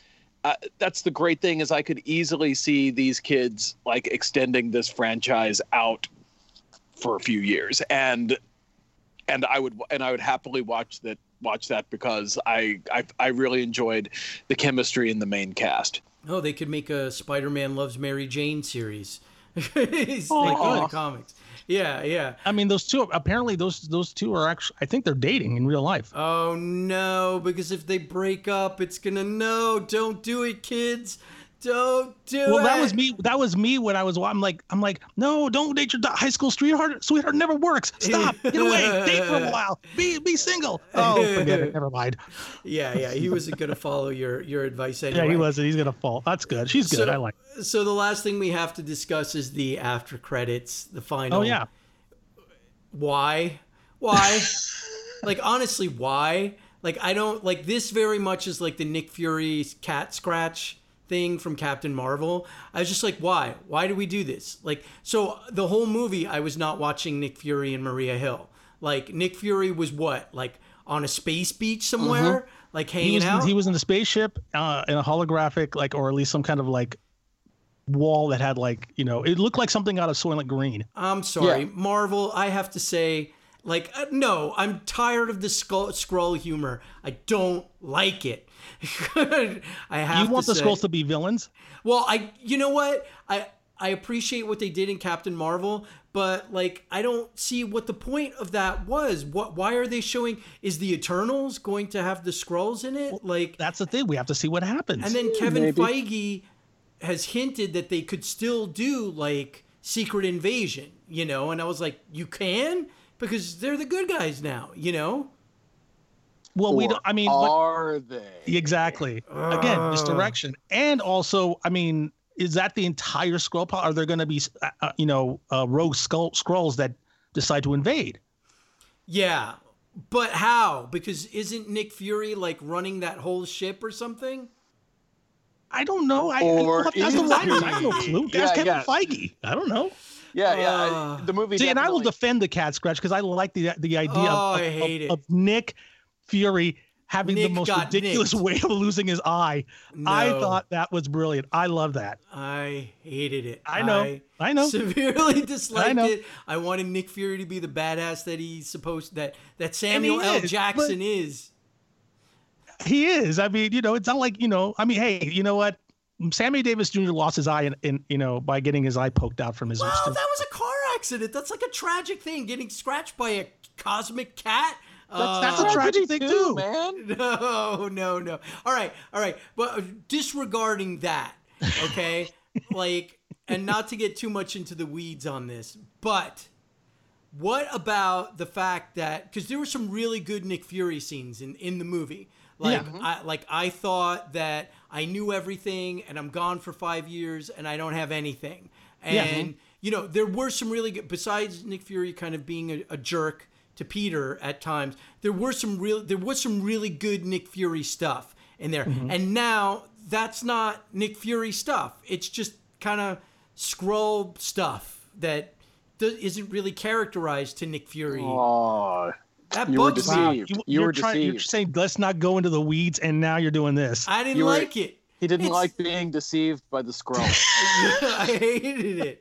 uh, that's the great thing is I could easily see these kids like extending this franchise out for a few years, and and I would and I would happily watch that watch that because I I, I really enjoyed the chemistry in the main cast. Oh, they could make a Spider-Man Loves Mary Jane series. It's like in the comics. Yeah, yeah. I mean, those two apparently those those two are actually. I think they're dating in real life. Oh no! Because if they break up, it's gonna no. Don't do it, kids. Don't do well, it. Well, that was me. That was me when I was. I'm like, I'm like, no, don't date your high school sweetheart. Sweetheart never works. Stop. Get away. Date for a while. Be be single. Oh, forget it. Never mind. Yeah, yeah. He wasn't gonna follow your your advice anyway. Yeah, he wasn't. He's gonna fall. That's good. She's good. So, I like. So the last thing we have to discuss is the after credits, the final. Oh yeah. Why? Why? Like honestly, why? Like I don't like this very much is like the Nick Fury cat scratch thing from Captain Marvel. I was just like, why? Why do we do this? Like, so the whole movie, I was not watching Nick Fury and Maria Hill. Like, Nick Fury was what? Like, on a space beach somewhere? Mm-hmm. Like, hanging he was, out? He was in the spaceship uh, in a holographic, like, or at least some kind of, like, wall that had, like, you know, it looked like something out of Soylent Green. I'm sorry. Yeah. Marvel, I have to say, like, uh, no, I'm tired of the skull, Skrull humor. I don't like it. I have You want to the say. Skrulls to be villains? Well, I, you know what? I, I appreciate what they did in Captain Marvel, but like, I don't see what the point of that was. What? Why are they showing? Is the Eternals going to have the Skrulls in it? Like, That's the thing. We have to see what happens. and then Kevin maybe. Feige has hinted that they could still do like Secret Invasion, you know? And I was like, you can? Because they're the good guys now, you know? well, we Or don't. I mean, but, are they? exactly. Again, misdirection, and also, I mean, is that the entire Skrull? Po- are there going to be, uh, uh, you know, uh, rogue skull- Skrulls that decide to invade? Yeah. But how? Because isn't Nick Fury like running that whole ship or something? I don't know. I, Or I, that's the is line. I have no he? clue. Yeah, Ask Kevin yeah. Feige. I don't know. Yeah, yeah. Uh, the movie. See, and I will definitely- defend the cat scratch because I like the the idea Oh, of, I of, hate of, it. of Nick Fury having Nick the most got ridiculous nicked. way of losing his eye. I No. thought that was brilliant. I love that. I hated it. I know. I know. Severely disliked I know. it. I wanted Nick Fury to be the badass that he's supposed that that Samuel he L. is, Jackson but- is. He is. I mean, you know, it's not like, you know, I mean, hey, you know what? Sammy Davis Junior lost his eye in, in you know, by getting his eye poked out from his Well, wrist. that was a car accident. That's like a tragic thing. Getting scratched by a cosmic cat. That's, that's Uh, a tragic thing too, man. No, no, no. All right, all right. But disregarding that, okay? Like, and not to get too much into the weeds on this, but what about the fact that, because there were some really good Nick Fury scenes in, in the movie. Like, Yeah. I, like, I thought that I knew everything and I'm gone for five years and I don't have anything. And, Yeah. you know, there were some really good, besides Nick Fury kind of being a, a jerk to Peter at times, there were some real there was some really good Nick Fury stuff in there. Mm-hmm. And now that's not Nick Fury stuff. It's just kind of Skrull stuff that do, isn't really characterized to Nick Fury. Oh, that you were bugs me. deceived. You, You you're were trying, You're deceived. saying, let's not go into the weeds, and now you're doing this. I didn't You were- like it. He didn't It's- like being deceived by the Skrull. I hated it.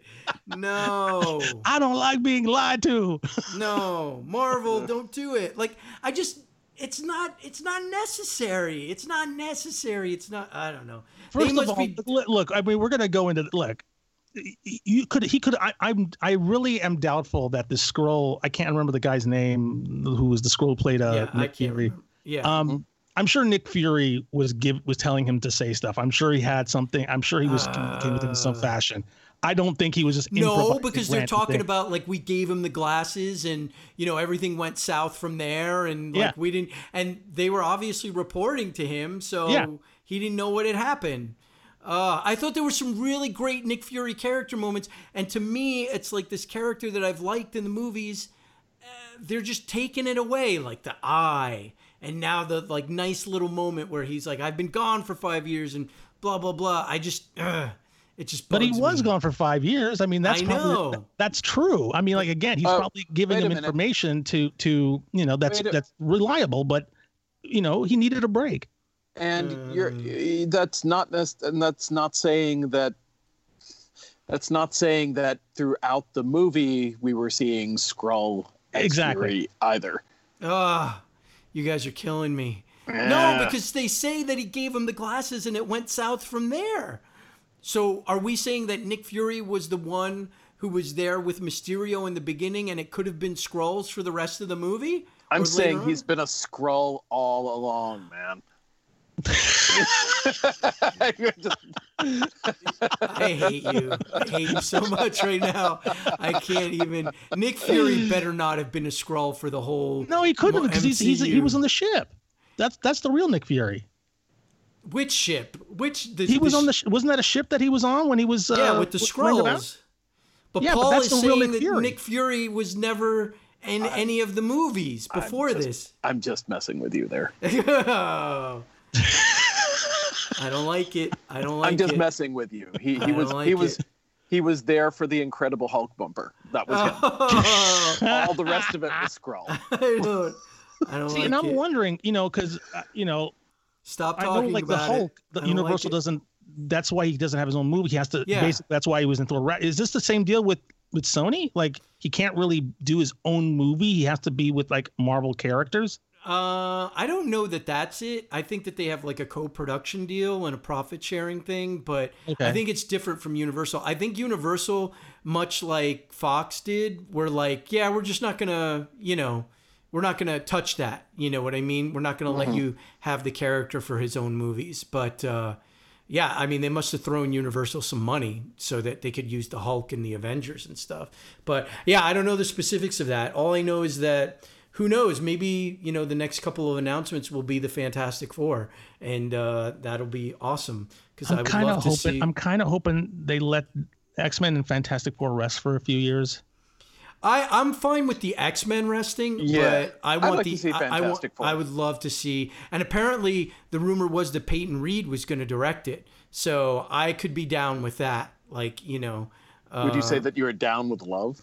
No. I don't like being lied to. No, Marvel, don't do it. Like, I just, it's not, it's not necessary. It's not necessary. It's not, I don't know. They First of must all, be- li- look, I mean, we're gonna go into look. You could, he could. I, I'm, I really am doubtful that the Skrull. I can't remember the guy's name who was the Skrull played. Uh, yeah, Nick I can't Fury. remember. Yeah. Um, I'm sure Nick Fury was give was telling him to say stuff. I'm sure he had something. I'm sure he was communicating with him in some fashion. I don't think he was just no, improvising because they're random talking thing. about like we gave him the glasses and you know everything went south from there and like Yeah. we didn't and they were obviously reporting to him so Yeah. he didn't know what had happened. Uh, I thought there were some really great Nick Fury character moments, and to me, it's like this character that I've liked in the movies. Uh, they're just taking it away, like the eye, and now the like nice little moment where he's like, "I've been gone for five years," and blah blah blah. I just, uh, it just. But he bugs was me. gone for five years. I mean, that's I probably know. that's true. I mean, like again, he's Uh, probably giving wait a him minute. information to to you know that's Wait a- that's reliable. But you know, he needed a break. And Um. you're that's not nec- and that's not saying that that's not saying that throughout the movie we were seeing Skrull and Exactly. Fury either. Ah, you guys are killing me. No, because they say that he gave him the glasses and it went south from there. So are we saying that Nick Fury was the one who was there with Mysterio in the beginning and it could have been Skrulls for the rest of the movie? I'm Or saying later he's on? been a Skrull all along, man. You're just- I hate you. I hate you so much right now. I can't even. Nick Fury better not have been a Skrull for the whole. No, he couldn't mo- because he's, he's he M C U. was on the ship. That's that's the real Nick Fury. Which ship? Which the, He was the on the sh- sh- wasn't that a ship that he was on when he was uh, yeah with the flying about? Skrulls. But Yeah, but Paul that's is the real saying Nick that Fury. Nick Fury was never in any of the movies before just- this. I'm just messing with you there. I don't like it. I don't like I'm just it. messing with you. He I he was don't like he was it. he was there for the Incredible Hulk bumper. That was him. Oh, All the rest of it was Skrull. I don't. I don't See, like and I'm it. wondering, you know, because uh, you know, Stop I know talking like the about Hulk, it. the I don't Universal like it. doesn't. That's why he doesn't have his own movie. He has to. Yeah. Basically, that's why he was in Thor. Ra- Is this the same deal with with Sony? Like he can't really do his own movie. He has to be with like Marvel characters. Uh, I don't know that that's it. I think that they have like a co-production deal and a profit-sharing thing, but Okay. I think it's different from Universal. I think Universal, much like Fox did, were like, yeah, we're just not gonna, you know, we're not gonna touch that. You know what I mean? We're not gonna let you have the character for his own movies. But uh, yeah, I mean, they must have thrown Universal some money so that they could use the Hulk and the Avengers and stuff. But yeah, I don't know the specifics of that. All I know is that. Who knows? Maybe, you know, the next couple of announcements will be the Fantastic Four, and uh, that'll be awesome. Because I I'm would kind love of to hoping. see. I'm kind of hoping they let X-Men and Fantastic Four rest for a few years. I I'm fine with the X-Men resting, Yeah. but I I'd want like the to see I, I want Fantastic Four. I would love to see. And apparently, the rumor was that Peyton Reed was going to direct it, so I could be down with that. Like, you know. Uh, Would you say that you were down with love?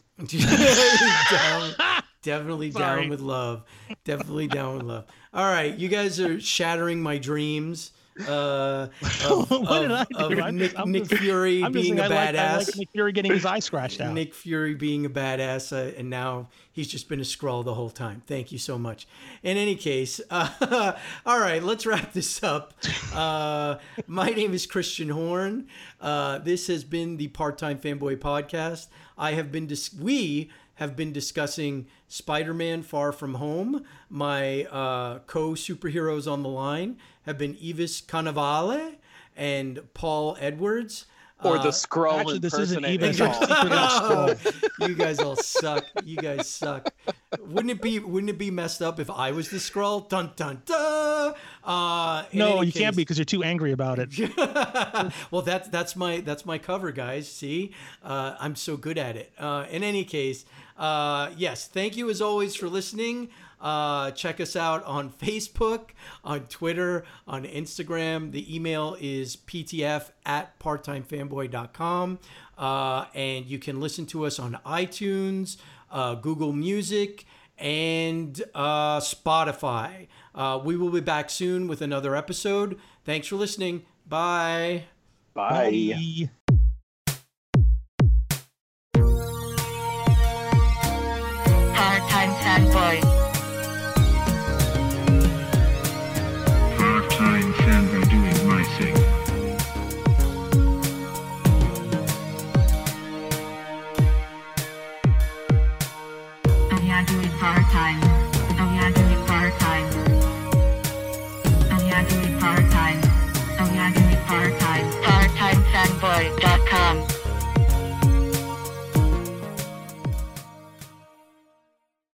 down, definitely Sorry. down with love. Definitely down with love. All right, you guys are shattering my dreams. Uh, of, What did of- I do? of I'm Nick, just- I'm Nick just- Fury I'm just being saying a I like, I badass. like Nick Fury getting his eye scratched out. Nick Fury being a badass, uh, and now he's just been a Skrull the whole time. Thank you so much. In any case, uh, all right, let's wrap this up. Uh, my name is Christian Horn. Uh, this has been the Part-Time Fanboy Podcast. I have been dis- we have been discussing Spider-Man Far From Home. My uh, co-superheroes on the line have been Yves Cannavale and Paul Edwards. Or Uh, the Skrull Actually, this isn't impersonating even. Hulk? It's a secret out Skrull. You guys all suck. You guys suck. Wouldn't it be Wouldn't it be messed up if I was the Skrull? Dun dun dun. Uh, in No, any you can't case- be because you're too angry about it. well, that's that's my that's my cover, guys. See, uh, I'm so good at it. Uh, in any case, uh, yes, thank you as always for listening. Uh, check us out on Facebook, on Twitter, on Instagram. The email is p t f at part time fanboy dot com. Uh, and you can listen to us on iTunes, uh, Google Music, and uh, Spotify. Uh, we will be back soon with another episode. Thanks for listening. Bye. Bye. Part-time fanboy. Part-time fanboy doing my thing. Oh yeah, do it part-time. Oh yeah, do it part-time. Oh yeah, do it part-time. Oh yeah, do it part-time. part time fanboy dot com